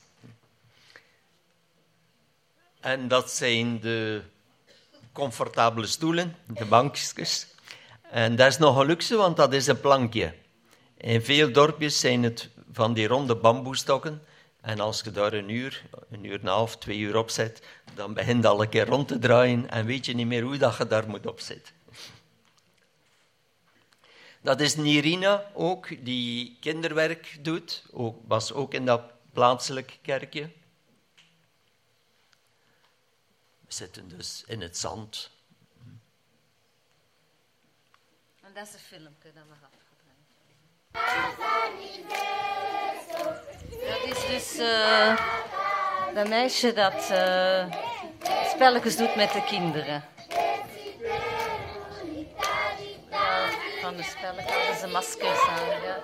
En dat zijn de comfortabele stoelen, de bankjes. En dat is nog een luxe, want dat is een plankje. In veel dorpjes zijn het van die ronde bamboestokken En als je daar een uur, een uur en een half, twee uur op zet, dan begint al een keer rond te draaien en weet je niet meer hoe dat je daar moet op zitten. Dat is Nirina ook, die kinderwerk doet. Ook, was ook in dat plaatselijke kerkje. We zitten dus in het zand. En dat is een filmpje dat mag afgedraaid. Dat is dus uh, dat meisje dat uh, spelletjes doet met de kinderen. Ja, van de spelletjes hadden ze maskers aan. Ja.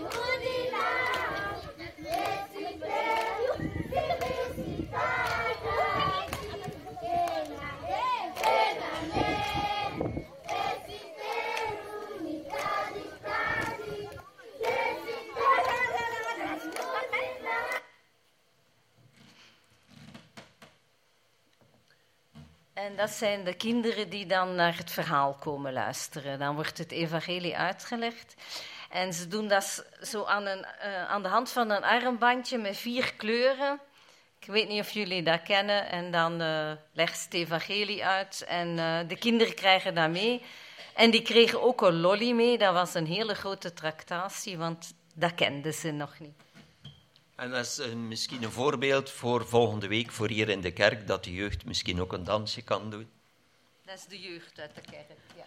En dat zijn de kinderen die dan naar het verhaal komen luisteren. Dan wordt het evangelie uitgelegd. En ze doen dat zo aan, een, uh, aan de hand van een armbandje met vier kleuren. Ik weet niet of jullie dat kennen. En dan uh, legt ze het evangelie uit. En uh, de kinderen krijgen dat mee. En die kregen ook een lolly mee. Dat was een hele grote tractatie, want dat kenden ze nog niet. En dat is uh, misschien een voorbeeld voor volgende week, voor hier in de kerk, dat de jeugd misschien ook een dansje kan doen. Dat is de jeugd uit de kerk, ja.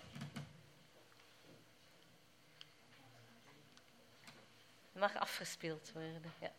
Het mag afgespeeld worden, ja.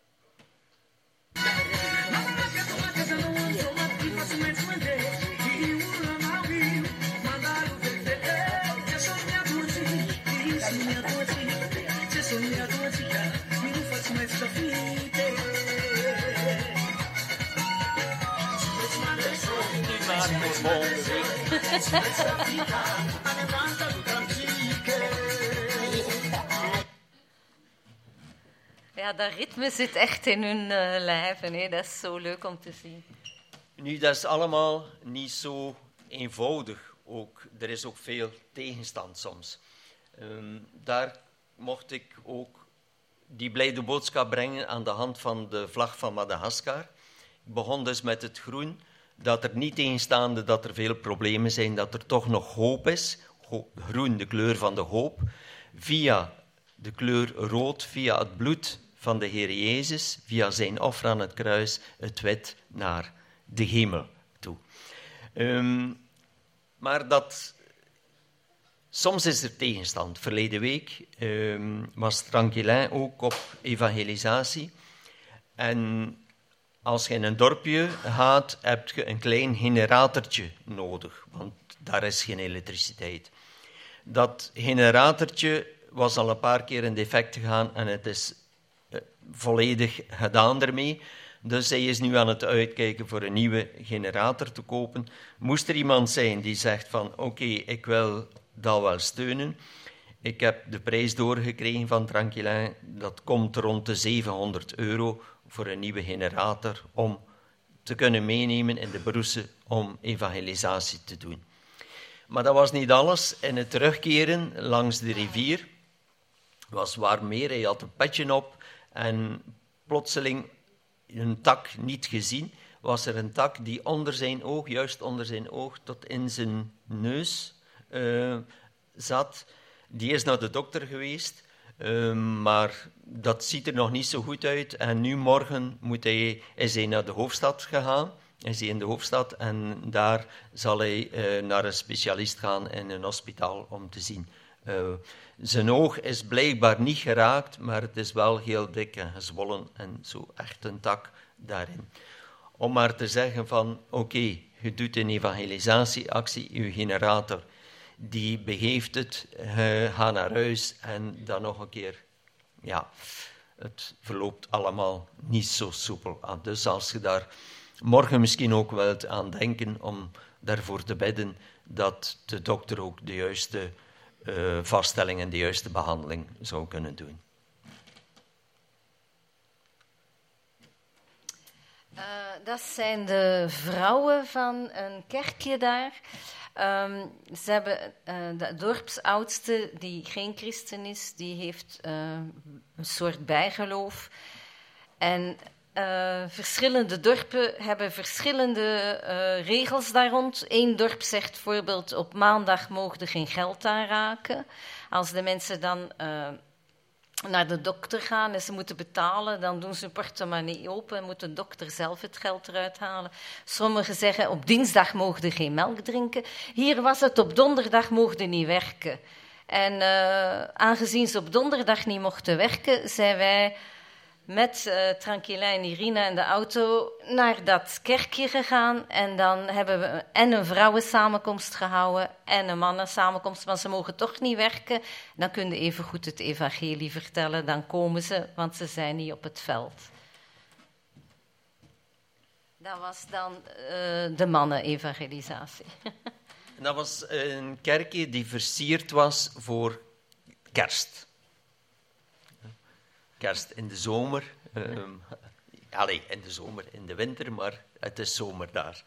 Ja, dat ritme zit echt in hun uh, lijven. Hè. Dat is zo leuk om te zien. Nu, dat is allemaal niet zo eenvoudig. Ook, er is ook veel tegenstand soms. Um, daar mocht ik ook die blijde boodschap brengen aan de hand van de vlag van Madagaskar. Ik begon dus met het groen, dat er niet tegenstaande dat er veel problemen zijn, dat er toch nog hoop is. Ho- groen, de kleur van de hoop. Via de kleur rood, via het bloed van de Heer Jezus, via zijn offer aan het kruis, het wit naar de hemel toe. Um, maar dat... Soms is er tegenstand. Verleden week um, was Tranquillin ook op evangelisatie. En als je in een dorpje gaat, heb je een klein generatortje nodig, want daar is geen elektriciteit. Dat generatortje was al een paar keer in defect gegaan en het is uh, volledig gedaan ermee. Dus hij is nu aan het uitkijken voor een nieuwe generator te kopen. Moest er iemand zijn die zegt van oké, okay, ik wil dat wel steunen. Ik heb de prijs doorgekregen van Tranquillin. Dat komt rond de zevenhonderd euro voor een nieuwe generator om te kunnen meenemen in de Broese om evangelisatie te doen. Maar dat was niet alles. In het terugkeren langs de rivier was warm meer. Hij had een petje op en plotseling een tak niet gezien. Was er een tak die onder zijn oog, juist onder zijn oog, tot in zijn neus uh, zat. Die is naar de dokter geweest, uh, maar dat ziet er nog niet zo goed uit. En nu morgen moet hij, is hij naar de hoofdstad gegaan. Is hij in de hoofdstad en daar zal hij uh, naar een specialist gaan in een hospitaal om te zien. Uh, zijn oog is blijkbaar niet geraakt, maar het is wel heel dik en gezwollen en zo echt een tak daarin. Om maar te zeggen van, oké, okay, je doet een evangelisatieactie, je generator, die begeeft het, uh, ga naar huis en dan nog een keer, ja, het verloopt allemaal niet zo soepel aan. Dus als je daar morgen misschien ook wilt aan denken om daarvoor te bidden, dat de dokter ook de juiste uh, vaststelling en de juiste behandeling zou kunnen doen. Uh, dat zijn de vrouwen van een kerkje daar. Um, ze hebben uh, de dorpsoudste, die geen christen is, die heeft uh, een soort bijgeloof. En Uh, verschillende dorpen hebben verschillende uh, regels daar rond. Eén dorp zegt bijvoorbeeld op maandag mogen er geen geld aanraken. Als de mensen dan uh, naar de dokter gaan en ze moeten betalen, dan doen ze hun portemonnee open en moet de dokter zelf het geld eruit halen. Sommigen zeggen op dinsdag mogen er geen melk drinken. Hier was het op donderdag mogen er niet werken. En uh, aangezien ze op donderdag niet mochten werken, zijn wij met uh, Tranquilla en Irina in de auto naar dat kerkje gegaan. En dan hebben we en een vrouwensamenkomst gehouden en een mannensamenkomst. Want ze mogen toch niet werken. Dan kun je even goed het evangelie vertellen. Dan komen ze, want ze zijn niet op het veld. Dat was dan uh, de mannen-evangelisatie. Dat was een kerkje die versierd was voor kerst. Kerst in de zomer. Um, allee, in de zomer, in de winter, maar het is zomer daar.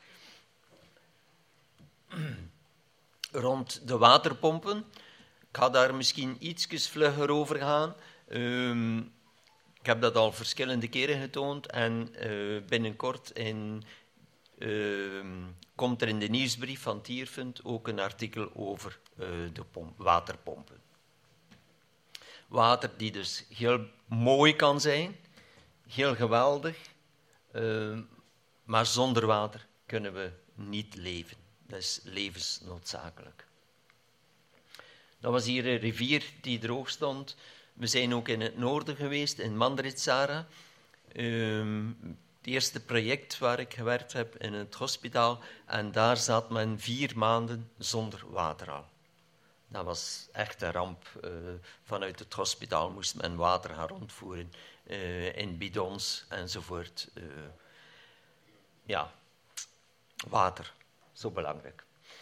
Rond de waterpompen. Ik ga daar misschien ietsjes vlugger over gaan. Um, ik heb dat al verschillende keren getoond. En uh, binnenkort in, uh, komt er in de nieuwsbrief van Tierfund ook een artikel over uh, de pomp, waterpompen. Water die dus heel mooi kan zijn, heel geweldig, uh, maar zonder water kunnen we niet leven. Dat is levensnoodzakelijk. Dat was hier een rivier die droog stond. We zijn ook in het noorden geweest, in Mandritsara. Uh, het eerste project waar ik gewerkt heb in het hospitaal. En daar zat men vier maanden zonder water al. Dat was echt een ramp. Uh, vanuit het hospitaal moest men water gaan rondvoeren uh, in bidons enzovoort. Uh, ja, water, zo belangrijk.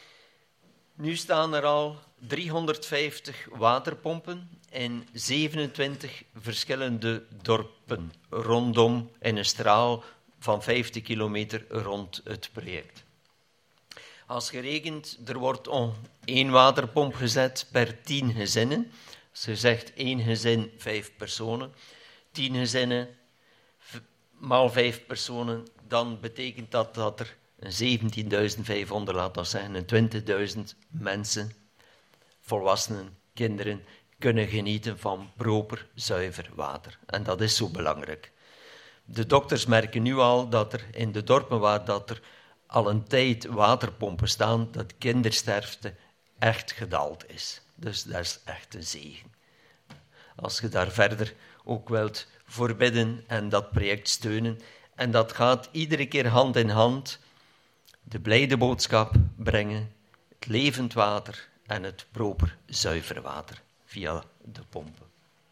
Nu staan er al driehonderdvijftig waterpompen in zevenentwintig verschillende dorpen rondom in een straal van vijftig kilometer rond het project. Als gerekend, er wordt on, één waterpomp gezet per tien gezinnen. Ze zegt één gezin, vijf personen. Tien gezinnen, v- maal vijf personen, dan betekent dat dat er zeventienduizend vijfhonderd, laat dat zeggen, twintigduizend mensen, volwassenen, kinderen, kunnen genieten van proper, zuiver water. En dat is zo belangrijk. De dokters merken nu al dat er in de dorpen waar dat er al een tijd waterpompen staan, dat kindersterfte echt gedaald is. Dus dat is echt een zegen. Als je daar verder ook wilt voor bidden en dat project steunen. En dat gaat iedere keer hand in hand. De blijde boodschap brengen, het levend water en het proper zuiver water via de pompen.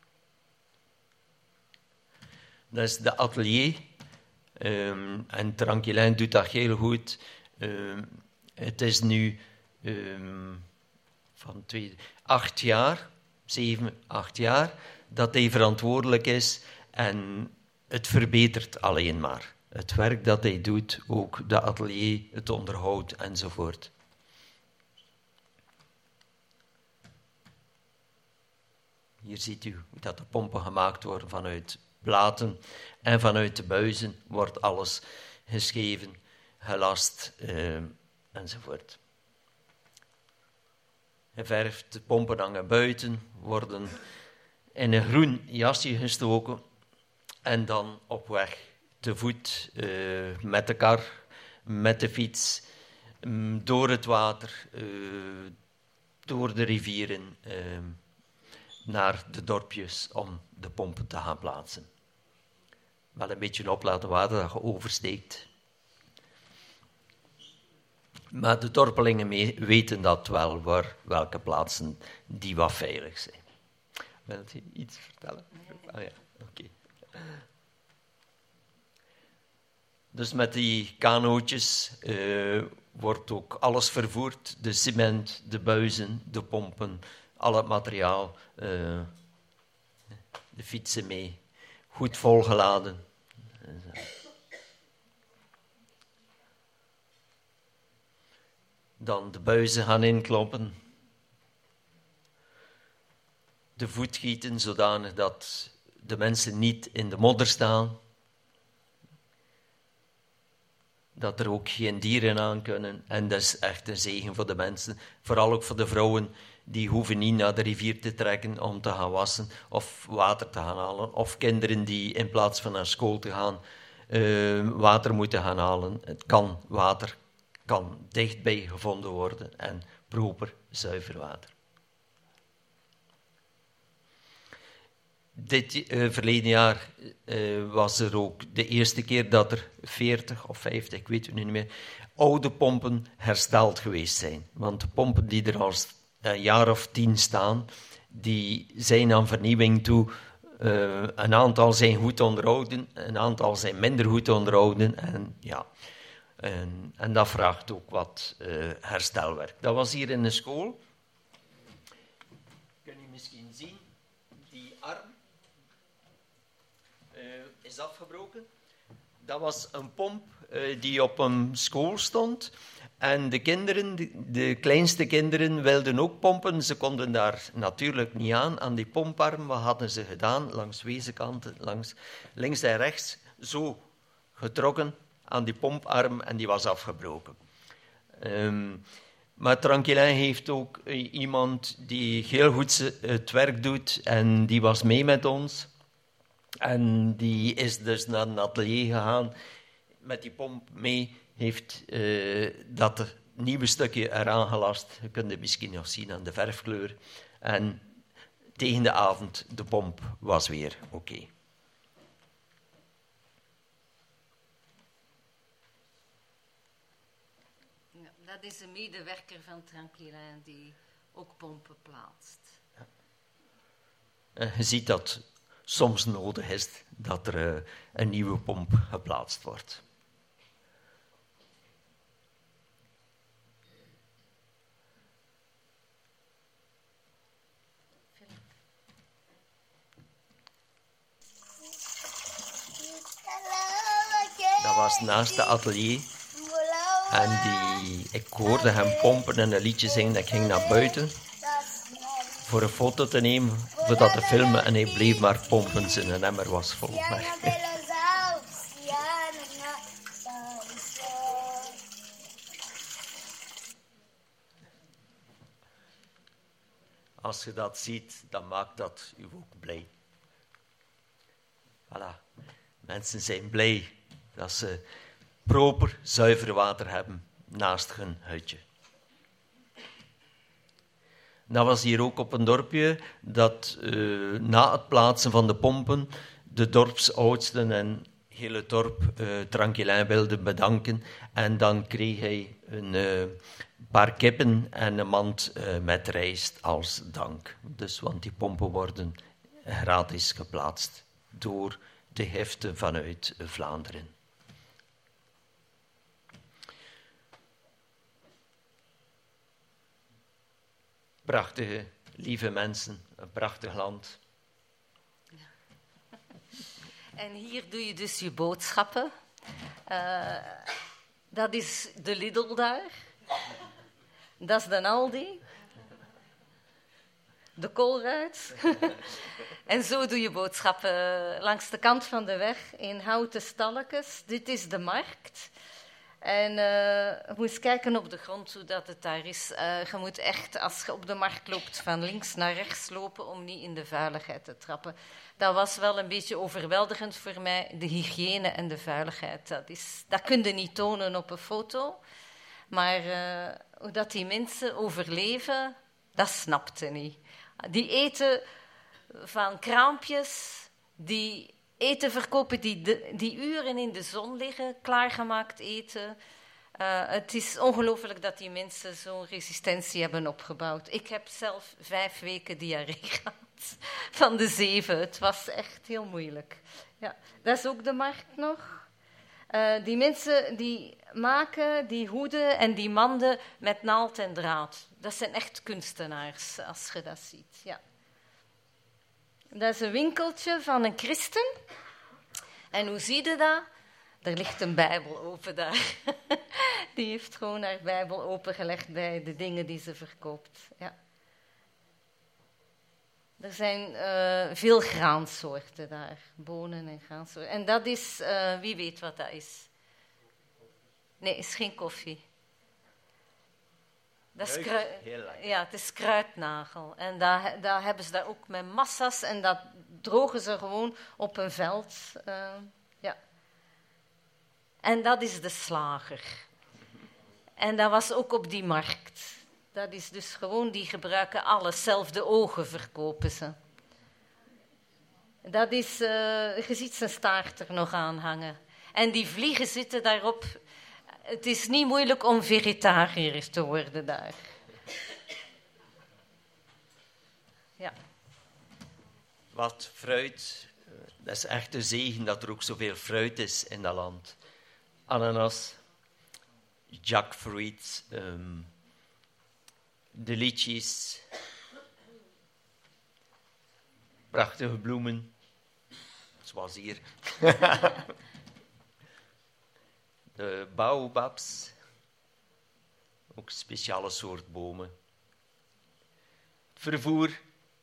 Dat is de atelier. Um, en Tranquillijn doet dat heel goed. Um, het is nu um, van twee, acht jaar, zeven, acht jaar, dat hij verantwoordelijk is en het verbetert alleen maar. Het werk dat hij doet, ook de atelier, het onderhoud enzovoort. Hier ziet u dat de pompen gemaakt worden vanuit platen en vanuit de buizen wordt alles gescheven, gelast uh, enzovoort. Geverfd, de pompen hangen buiten, worden in een groen jasje gestoken en dan op weg te voet, uh, met de kar, met de fiets, um, door het water, uh, door de rivieren, uh, naar de dorpjes om de pompen te gaan plaatsen. Wel een beetje oplaten water dat je oversteekt. Maar de dorpelingen mee, weten dat wel, waar, welke plaatsen die wat veilig zijn. Wilt je iets vertellen? Ah ja, oké. Okay. Dus met die kanootjes uh, wordt ook alles vervoerd. De cement, de buizen, de pompen, al het materiaal, uh, de fietsen mee. Goed volgeladen. Dan de buizen gaan inkloppen. De voet gieten zodanig dat de mensen niet in de modder staan. dat er ook geen dieren aan kunnen. En dat is echt een zegen voor de mensen. Vooral ook voor de vrouwen, die hoeven niet naar de rivier te trekken om te gaan wassen of water te gaan halen. Of kinderen die in plaats van naar school te gaan uh, water moeten gaan halen. Het kan, water kan dichtbij gevonden worden en proper, zuiver water. Dit uh, verleden jaar uh, was er ook de eerste keer dat er veertig of vijftig, ik weet het nu niet meer, oude pompen hersteld geweest zijn. Want de pompen die er al een jaar of tien staan, die zijn aan vernieuwing toe. Uh, een aantal zijn goed onderhouden, een aantal zijn minder goed onderhouden. En, ja, en, en dat vraagt ook wat uh, herstelwerk. Dat was hier in de school. Kun je misschien zien, die arm uh, is afgebroken. Dat was een pomp uh, die op een school stond. En de kinderen, de, de kleinste kinderen, wilden ook pompen. Ze konden daar natuurlijk niet aan, aan die pomparm. Wat hadden ze gedaan? Langs wezenkanten, langs links en rechts, zo getrokken aan die pomparm en die was afgebroken. Um, maar Tranquillin heeft ook uh, iemand die heel goed het werk doet en die was mee met ons. En die is dus naar een atelier gegaan met die pomp mee. Heeft uh, dat nieuwe stukje eraan gelast. Je kunt het misschien nog zien aan de verfkleur. En tegen de avond, de pomp was weer oké. Okay. Ja, dat is een medewerker van Tranquillin die ook pompen plaatst. Ja. En je ziet dat soms nodig is dat er uh, een nieuwe pomp geplaatst wordt. Dat was naast de atelier. En die, ik hoorde hem pompen en een liedje zingen. Ik ging naar buiten voor een foto te nemen, voor dat te filmen. En hij bleef maar pompen. Zijn emmer was vol. Maar als je dat ziet, dan maakt dat u ook blij. Voilà. Mensen zijn blij dat ze proper, zuiver water hebben naast hun hutje. Dat was hier ook op een dorpje dat uh, na het plaatsen van de pompen de dorpsoudsten en heel het dorp uh, Tranquillin wilde bedanken. En dan kreeg hij een uh, paar kippen en een mand uh, met rijst als dank. Dus, want die pompen worden gratis geplaatst door de heften vanuit Vlaanderen. Prachtige, lieve mensen, een prachtig land. En hier doe je dus je boodschappen. Uh, dat is de Lidl daar. Dat is de Aldi. De Colruyt. En zo doe je boodschappen langs de kant van de weg in houten stalletjes. Dit is de markt. En uh, je moet kijken op de grond hoe dat het daar is. Uh, je moet echt, als je op de markt loopt, van links naar rechts lopen om niet in de vuiligheid te trappen. Dat was wel een beetje overweldigend voor mij, de hygiëne en de vuiligheid. Dat, is, dat kun je niet tonen op een foto. Maar uh, hoe dat die mensen overleven, dat snapte niet. Die eten van kraampjes, die eten verkopen die, de, die uren in de zon liggen, klaargemaakt eten. Uh, het is ongelooflijk dat die mensen zo'n resistentie hebben opgebouwd. Ik heb zelf vijf weken diarree gehad van de zeven. Het was echt heel moeilijk. Ja, dat is ook de markt nog. Uh, die mensen die maken die hoeden en die manden met naald en draad. Dat zijn echt kunstenaars, als je dat ziet. Ja. Dat is een winkeltje van een christen. En hoe zie je dat? Er ligt een Bijbel open daar. Die heeft gewoon haar Bijbel opengelegd bij de dingen die ze verkoopt. Ja. Er zijn uh, veel graansoorten daar. Bonen en graansoorten. En dat is, uh, wie weet wat dat is? Nee, is geen koffie. Dat is Kruid, krui- heel lekker. ja, het is kruidnagel. En daar, daar hebben ze daar ook met massa's en dat drogen ze gewoon op een veld. Uh, ja. En dat is de slager. En dat was ook op die markt. Dat is dus gewoon, die gebruiken alles. Zelf de ogen verkopen ze. Dat is, uh, je ziet zijn staart er nog aan hangen. En die vliegen zitten daarop. Het is niet moeilijk om vegetariër te worden daar. Ja. Wat fruit, eh, dat is echt een zegen dat er ook zoveel fruit is in dat land. Ananas, jackfruit, um, de litchis, prachtige bloemen, zoals hier. De baobabs, ook een speciale soort bomen. Het vervoer,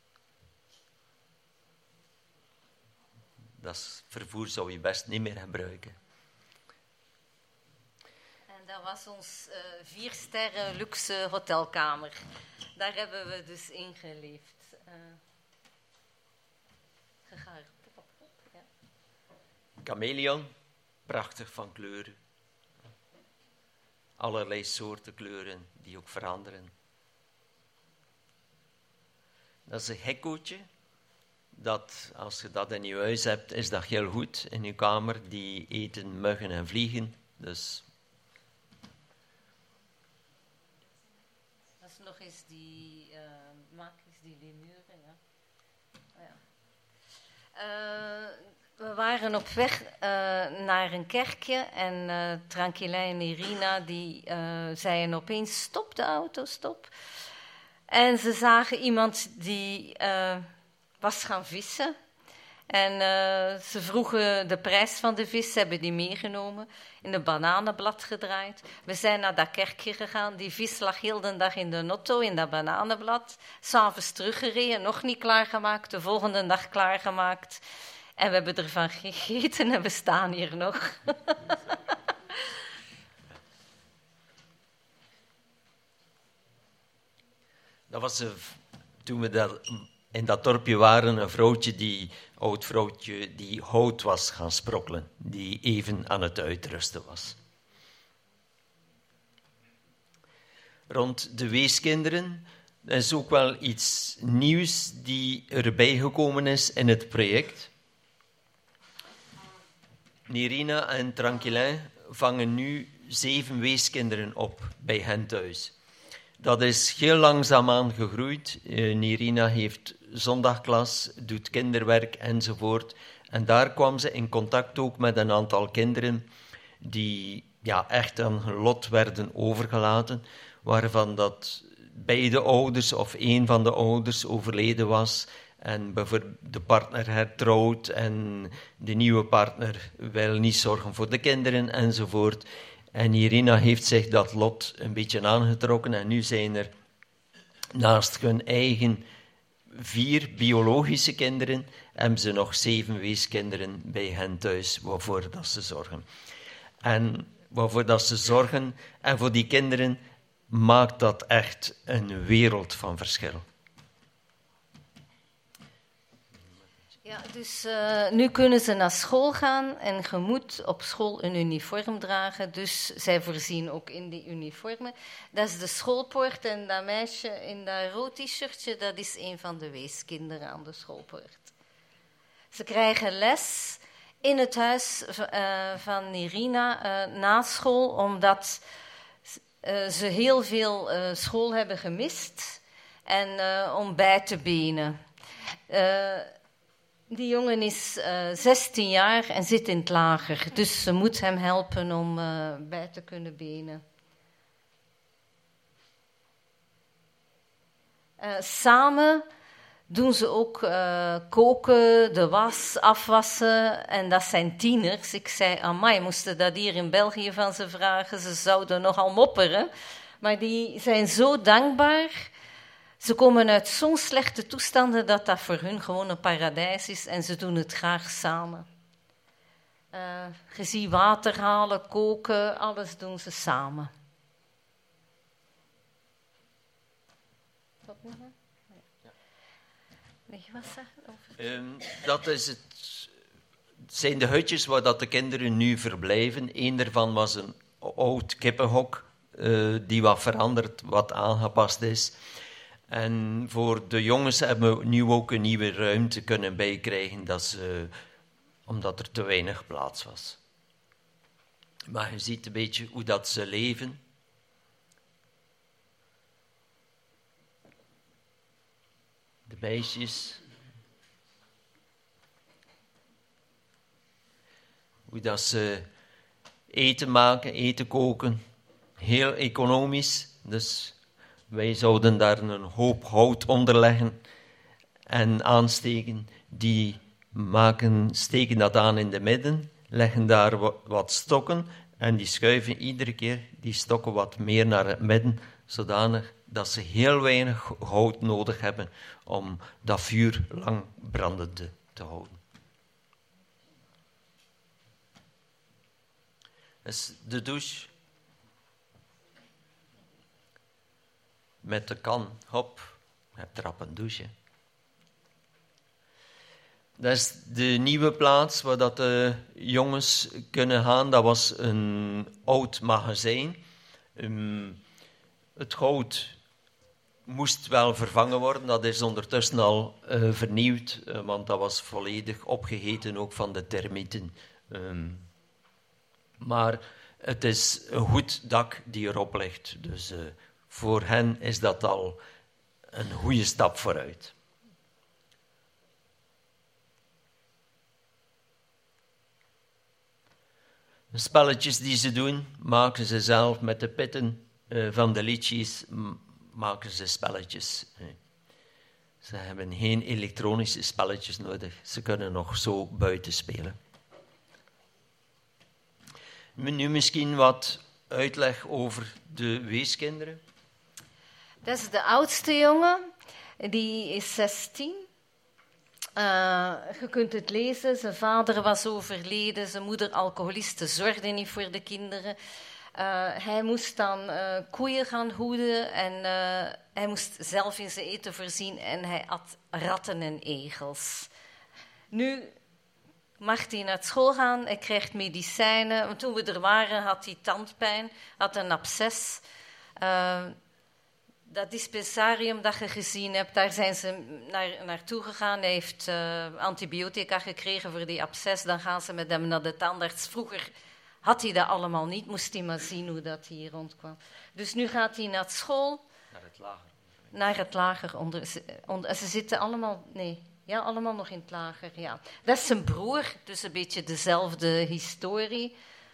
dat is, vervoer zou je best niet meer gebruiken. En dat was ons uh, vier sterren luxe hotelkamer. Daar hebben we dus in geleefd. Uh, gegaard. Ja. Chameleon, prachtig van kleuren. Allerlei soorten kleuren die ook veranderen. Dat is een gekkootje. Dat, als je dat in je huis hebt, is dat heel goed in je kamer. Die eten muggen en vliegen. Dus dat is nog eens die, uh, maak eens die lemuren, ja. Oh, ja. Uh, we waren op weg uh, naar een kerkje en uh, Tranquilla en Irina die uh, zeiden opeens stop de auto, stop. En ze zagen iemand die uh, was gaan vissen. En uh, ze vroegen de prijs van de vis, ze hebben die meegenomen, in een bananenblad gedraaid. We zijn naar dat kerkje gegaan, die vis lag heel de dag in de auto, in dat bananenblad. 's Avonds teruggereden, nog niet klaargemaakt, de volgende dag klaargemaakt. En we hebben ervan gegeten en we staan hier nog. dat was een, toen we daar in dat dorpje waren, een vrouwtje die, oud vrouwtje, die hout was gaan sprokkelen, die even aan het uitrusten was. Rond de weeskinderen is ook wel iets nieuws die erbij gekomen is in het project. Nerina en Tranquillin vangen nu zeven weeskinderen op bij hen thuis. Dat is heel langzaamaan gegroeid. Uh, Nerina heeft zondagklas, doet kinderwerk enzovoort. En daar kwam ze in contact ook met een aantal kinderen die ja, echt aan hun lot werden overgelaten, waarvan dat beide ouders of één van de ouders overleden was en bijvoorbeeld de partner hertrouwt en de nieuwe partner wil niet zorgen voor de kinderen enzovoort. En Irina heeft zich dat lot een beetje aangetrokken en nu zijn er naast hun eigen vier biologische kinderen, hebben ze nog zeven weeskinderen bij hen thuis waarvoor dat ze zorgen. En waarvoor dat ze zorgen en voor die kinderen maakt dat echt een wereld van verschil. Ja, dus uh, nu kunnen ze naar school gaan en je moet op school een uniform dragen. Dus zij voorzien ook in die uniformen. Dat is de schoolpoort en dat meisje in dat rood t-shirtje, dat is een van de weeskinderen aan de schoolpoort. Ze krijgen les in het huis uh, van Irina uh, na school, omdat uh, ze heel veel uh, school hebben gemist en uh, om bij te benen. Uh, Die jongen is uh, zestien jaar en zit in het lager. Dus ze moet hem helpen om uh, bij te kunnen benen. Uh, samen doen ze ook uh, koken, de was, afwassen. En dat zijn tieners. Ik zei, amai, moesten dat hier in België van ze vragen. Ze zouden nogal mopperen. Maar die zijn zo dankbaar. Ze komen uit zo'n slechte toestanden dat dat voor hun gewoon een paradijs is en ze doen het graag samen. Uh, je ziet water halen, koken, alles doen ze samen. Wat nog? Ja. Weet je wat zeggen? Over... Um, dat is het, zijn de hutjes waar dat de kinderen nu verblijven. Eén daarvan was een oud kippenhok, uh, die wat veranderd, wat aangepast is. En voor de jongens hebben we nu ook een nieuwe ruimte kunnen bijkrijgen, dat ze, omdat er te weinig plaats was. Maar je ziet een beetje hoe dat ze leven. De meisjes. Hoe dat ze eten maken, eten koken. Heel economisch. Dus wij zouden daar een hoop hout onder leggen en aansteken. Die maken, steken dat aan in de midden, leggen daar wat stokken en die schuiven iedere keer die stokken wat meer naar het midden, zodanig dat ze heel weinig hout nodig hebben om dat vuur lang brandende te houden. Dus de douche. Met de kan, hop, je hebt erop een douche. Dat is de nieuwe plaats waar dat de jongens kunnen gaan. Dat was een oud magazijn. Um, het hout moest wel vervangen worden. Dat is ondertussen al uh, vernieuwd, uh, want dat was volledig opgegeten ook van de termieten. Um, maar het is een goed dak die erop ligt. Dus uh, voor hen is dat al een goede stap vooruit. De spelletjes die ze doen, maken ze zelf met de pitten uh, van de liedjes, m- maken ze spelletjes. Ze hebben geen elektronische spelletjes nodig. Ze kunnen nog zo buiten spelen. Nu misschien wat uitleg over de weeskinderen. Dat is de oudste jongen, die is zestien. Uh, je kunt het lezen, zijn vader was overleden, zijn moeder alcoholiste, zorgde niet voor de kinderen. Uh, hij moest dan uh, koeien gaan hoeden en uh, hij moest zelf in zijn eten voorzien en hij at ratten en egels. Nu mag hij naar school gaan, hij krijgt medicijnen. Want toen we er waren had hij tandpijn, had een absces. Uh, Dat dispensarium dat je gezien hebt, daar zijn ze naar, naartoe gegaan. Hij heeft uh, antibiotica gekregen voor die absces. Dan gaan ze met hem naar de tandarts. Vroeger had hij dat allemaal niet. Moest hij maar zien hoe dat hij hier rondkwam. Dus nu gaat hij naar school. Naar het lager. Naar het lager. Onder, onder, ze zitten allemaal... Nee, ja, allemaal nog in het lager, ja. Dat is zijn broer, dus een beetje dezelfde historie.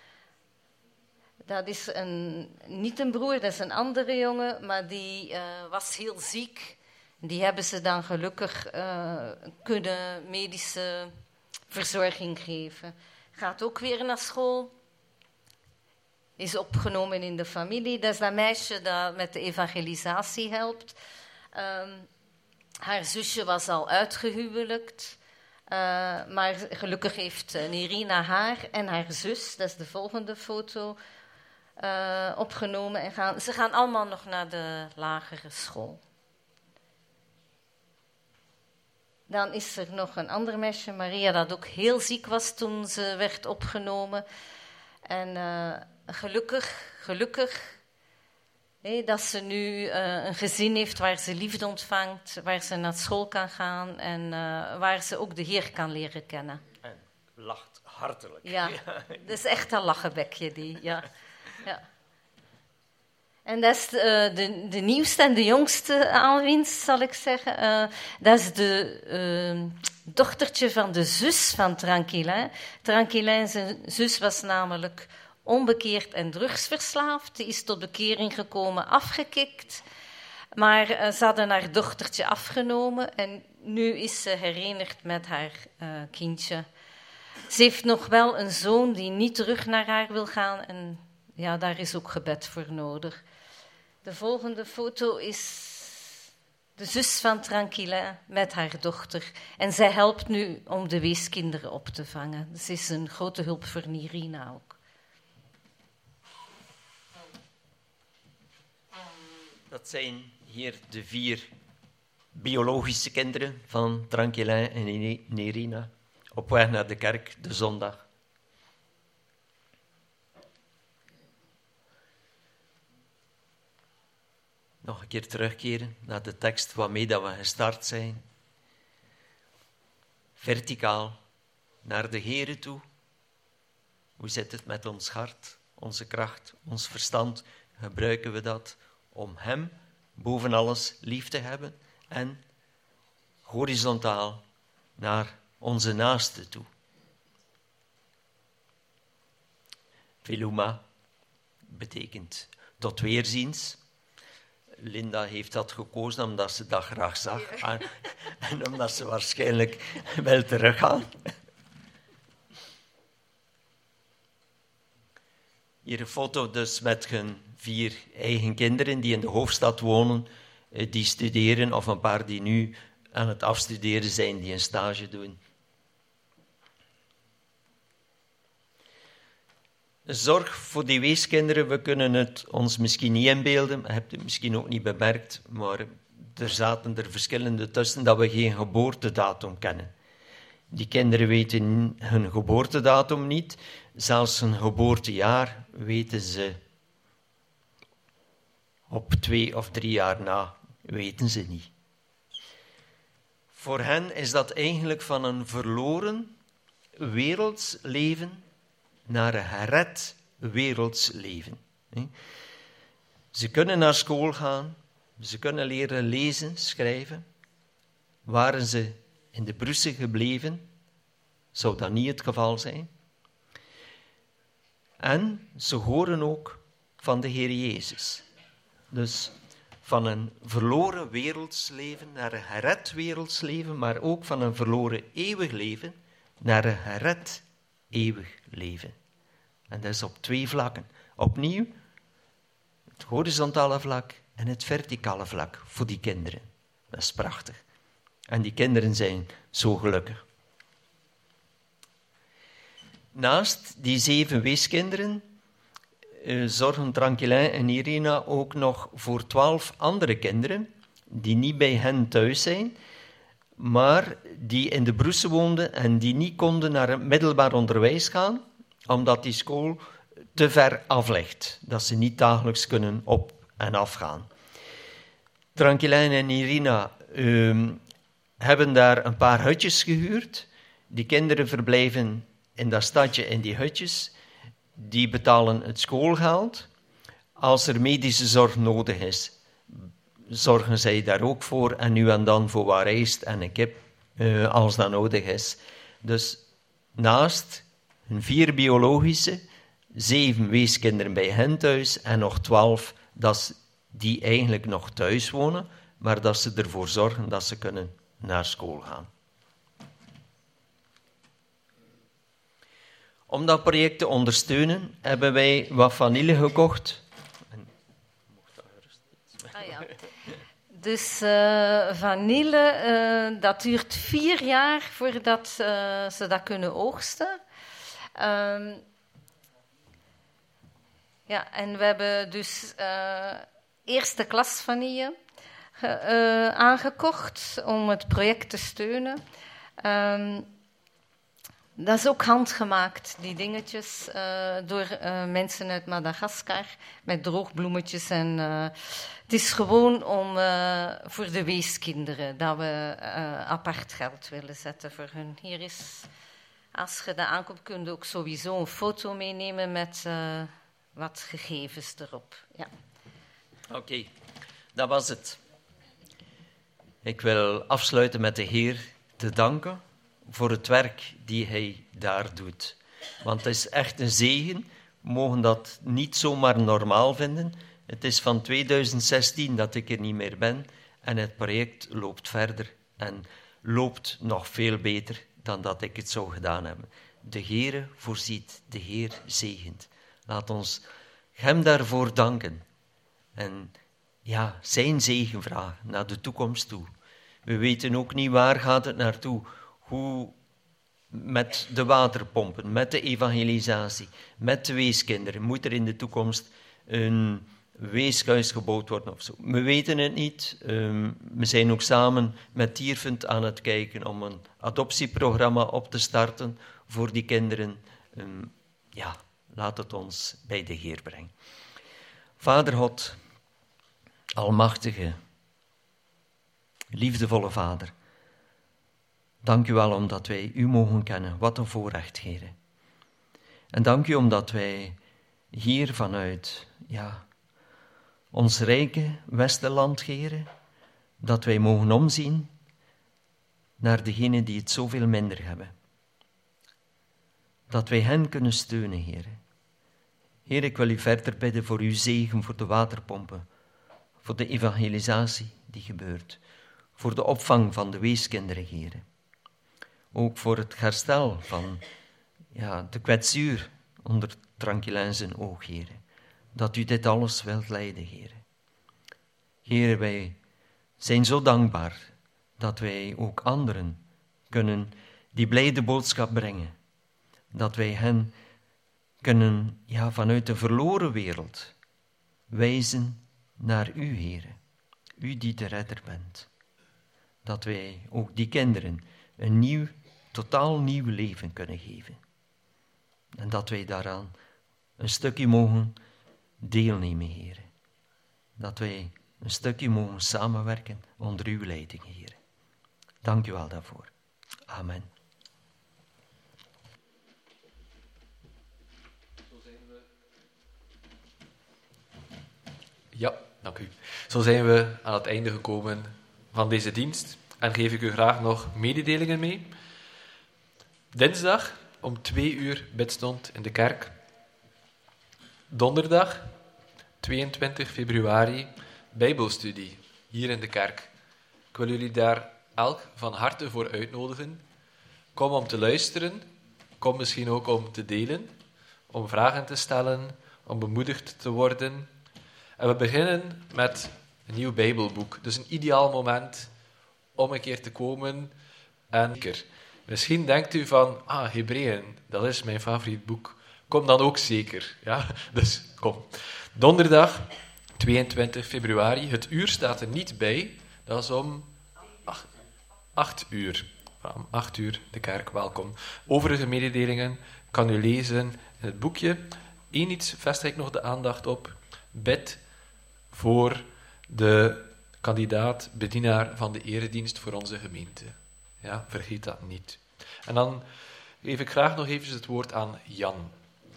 Dat is een, niet een broer, dat is een andere jongen, maar die uh, was heel ziek. Die hebben ze dan gelukkig uh, kunnen medische verzorging geven. Gaat ook weer naar school. Is opgenomen in de familie. Dat is dat meisje dat met de evangelisatie helpt. Um, haar zusje was al uitgehuwelijkt. Uh, maar gelukkig heeft uh, Nerina haar en haar zus, dat is de volgende foto... Uh, opgenomen en gaan, ze gaan allemaal nog naar de lagere school. Dan is er nog een ander meisje, Maria, dat ook heel ziek was toen ze werd opgenomen. En uh, gelukkig, gelukkig, hey, dat ze nu uh, een gezin heeft waar ze liefde ontvangt, waar ze naar school kan gaan en uh, waar ze ook de Heer kan leren kennen. En lacht hartelijk. Ja, dat is echt een lachenbekje die, ja. Ja. En dat is de, de, de nieuwste en de jongste aanwinst, zal ik zeggen. Uh, dat is de uh, dochtertje van de zus van Tranquillin. Tranquillin, zijn zus, was namelijk onbekeerd en drugsverslaafd. Die is tot bekering gekomen, afgekikt. Maar uh, ze hadden haar dochtertje afgenomen en nu is ze herenigd met haar uh, kindje. Ze heeft nog wel een zoon die niet terug naar haar wil gaan en... Ja, daar is ook gebed voor nodig. De volgende foto is de zus van Tranquillin met haar dochter. En zij helpt nu om de weeskinderen op te vangen. Dus is een grote hulp voor Nirina ook. Dat zijn hier de vier biologische kinderen van Tranquillin en Nirina op weg naar de kerk de zondag. Nog een keer terugkeren naar de tekst waarmee dat we gestart zijn. Verticaal naar de Heere toe. Hoe zit het met ons hart, onze kracht, ons verstand? Gebruiken we dat om Hem boven alles lief te hebben? En horizontaal naar onze naaste toe. Veluma betekent tot weerziens. Linda heeft dat gekozen omdat ze dat graag zag. Ja. En omdat ze waarschijnlijk wil teruggaan. Hier een foto dus met hun vier eigen kinderen die in de hoofdstad wonen, die studeren, of een paar die nu aan het afstuderen zijn, die een stage doen. Zorg voor die weeskinderen, we kunnen het ons misschien niet inbeelden, je hebt het misschien ook niet bemerkt, maar er zaten er verschillende tussen dat we geen geboortedatum kennen. Die kinderen weten hun geboortedatum niet, zelfs hun geboortejaar weten ze op twee of drie jaar na, weten ze niet. Voor hen is dat eigenlijk van een verloren werelds leven naar een gered werelds leven. Ze kunnen naar school gaan, ze kunnen leren lezen, schrijven. Waren ze in de Brussen gebleven, zou dat niet het geval zijn. En ze horen ook van de Heer Jezus. Dus van een verloren werelds leven naar een gered werelds leven, maar ook van een verloren eeuwig leven naar een gered eeuwig leven. En dat is op twee vlakken. Opnieuw, het horizontale vlak en het verticale vlak voor die kinderen. Dat is prachtig. En die kinderen zijn zo gelukkig. Naast die zeven weeskinderen uh, zorgen Tranquillin en Nirina ook nog voor twaalf andere kinderen die niet bij hen thuis zijn, maar die in de Brussen woonden en die niet konden naar het middelbaar onderwijs gaan, omdat die school te ver af ligt, dat ze niet dagelijks kunnen op- en afgaan. Tranquillin en Nirina uh, hebben daar een paar hutjes gehuurd. Die kinderen verblijven in dat stadje in die hutjes. Die betalen het schoolgeld. Als er medische zorg nodig is, zorgen zij daar ook voor. En nu en dan voor wat rijst en een kip, uh, als dat nodig is. Dus naast hun vier biologische, zeven weeskinderen bij hen thuis en nog twaalf dat die eigenlijk nog thuis wonen, maar dat ze ervoor zorgen dat ze kunnen naar school gaan. Om dat project te ondersteunen, hebben wij wat vanille gekocht. Ah, ja. Dus uh, vanille, uh, dat duurt vier jaar voordat uh, ze dat kunnen oogsten. Um, ja, en we hebben dus uh, eerste klas vanille uh, aangekocht om het project te steunen. Um, Dat is ook handgemaakt, die dingetjes, uh, door uh, mensen uit Madagaskar, met droogbloemetjes. En, uh, het is gewoon om, uh, voor de weeskinderen dat we uh, apart geld willen zetten voor hun. Hier is, als je dat aankomt, kun je ook sowieso een foto meenemen met uh, wat gegevens erop. Ja. Oké, okay, dat was het. Ik wil afsluiten met de Heer te danken voor het werk die hij daar doet. Want het is echt een zegen. We mogen dat niet zomaar normaal vinden. Het is van tweeduizend zestien dat ik er niet meer ben. En het project loopt verder. En loopt nog veel beter dan dat ik het zou gedaan hebben. De Heere voorziet, de Heer zegent. Laat ons hem daarvoor danken. En ja, zijn zegen vragen naar de toekomst toe. We weten ook niet waar gaat het naartoe. Hoe met de waterpompen, met de evangelisatie, met de weeskinderen. Moet er in de toekomst een weeshuis gebouwd worden of zo? We weten het niet. Um, we zijn ook samen met Dierfund aan het kijken om een adoptieprogramma op te starten voor die kinderen. Um, ja, laat het ons bij de Heer brengen. Vader God, almachtige, liefdevolle Vader, dank u wel omdat wij u mogen kennen. Wat een voorrecht, Heer. En dank u omdat wij hier vanuit ja, ons rijke Westerland, Heer, dat wij mogen omzien naar degenen die het zoveel minder hebben. Dat wij hen kunnen steunen, Heer. Heer, ik wil u verder bidden voor uw zegen, voor de waterpompen, voor de evangelisatie die gebeurt, voor de opvang van de weeskinderen, Heer. Ook voor het herstel van ja, de kwetsuur onder Tranquillin zijn oog, Heer. Dat u dit alles wilt leiden, Heer. Heer, wij zijn zo dankbaar dat wij ook anderen kunnen die blijde boodschap brengen. Dat wij hen kunnen ja, vanuit de verloren wereld wijzen naar u, Heer. U die de redder bent. Dat wij ook die kinderen een nieuw, totaal nieuw leven kunnen geven. En dat wij daaraan een stukje mogen deelnemen, Heer. Dat wij een stukje mogen samenwerken onder uw leiding, Heer. Dank u wel daarvoor. Amen. Ja, dank u. Zo zijn we aan het einde gekomen van deze dienst en geef ik u graag nog mededelingen mee. Dinsdag om twee uur bidstond in de kerk. Donderdag, tweeëntwintig februari, Bijbelstudie hier in de kerk. Ik wil jullie daar elk van harte voor uitnodigen. Kom om te luisteren, kom misschien ook om te delen, om vragen te stellen, om bemoedigd te worden. En we beginnen met een nieuw Bijbelboek. Dus een ideaal moment om een keer te komen. En misschien denkt u van, ah, Hebreeën, dat is mijn favoriet boek. Kom dan ook zeker. Ja? Dus kom. Donderdag, tweeëntwintig februari. Het uur staat er niet bij. Dat is om acht, acht uur. Om acht uur de kerk, welkom. Overige mededelingen kan u lezen in het boekje. Eén iets vestig ik nog de aandacht op. Bid voor de kandidaat bedienaar van de eredienst voor onze gemeente. Ja, vergeet dat niet. En dan geef ik graag nog even het woord aan Jan.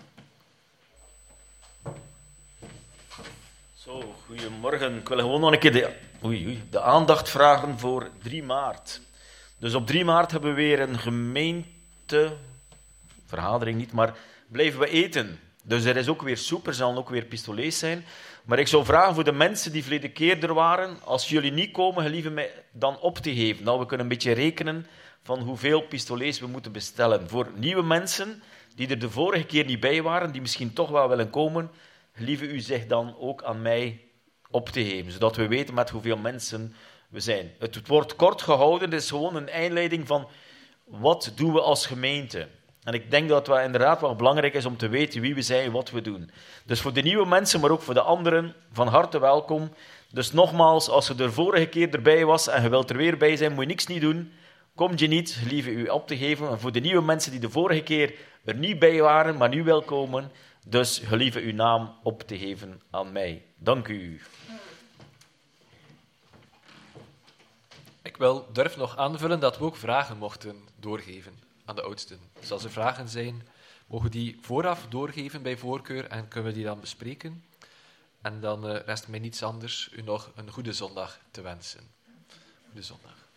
Zo, goedemorgen. Ik wil gewoon nog een keer de, oei, oei, de aandacht vragen voor drie maart. Dus op drie maart hebben we weer een gemeentevergadering, niet, maar blijven we eten. Dus er is ook weer soep, er zal ook weer pistolets zijn. Maar ik zou vragen voor de mensen die verleden keer er waren, als jullie niet komen, gelieve mij dan op te geven. Nou, we kunnen een beetje rekenen van hoeveel pistolets we moeten bestellen. Voor nieuwe mensen die er de vorige keer niet bij waren, die misschien toch wel willen komen, gelieve u zich dan ook aan mij op te geven, zodat we weten met hoeveel mensen we zijn. Het wordt kort gehouden, het is gewoon een inleiding van wat doen we als gemeente. En ik denk dat het inderdaad wel belangrijk is om te weten wie we zijn en wat we doen. Dus voor de nieuwe mensen, maar ook voor de anderen, van harte welkom. Dus nogmaals, als je er vorige keer erbij was en je wilt er weer bij zijn, moet je niks niet doen. Kom je niet, gelieve u op te geven. En voor de nieuwe mensen die de vorige keer er niet bij waren, maar nu wel komen, dus gelieve uw naam op te geven aan mij. Dank u. Ik wil durf nog aanvullen dat we ook vragen mochten doorgeven aan de oudsten. Dus als er vragen zijn, mogen die vooraf doorgeven bij voorkeur en kunnen we die dan bespreken. En dan uh, rest mij niets anders u nog een goede zondag te wensen. Goede zondag.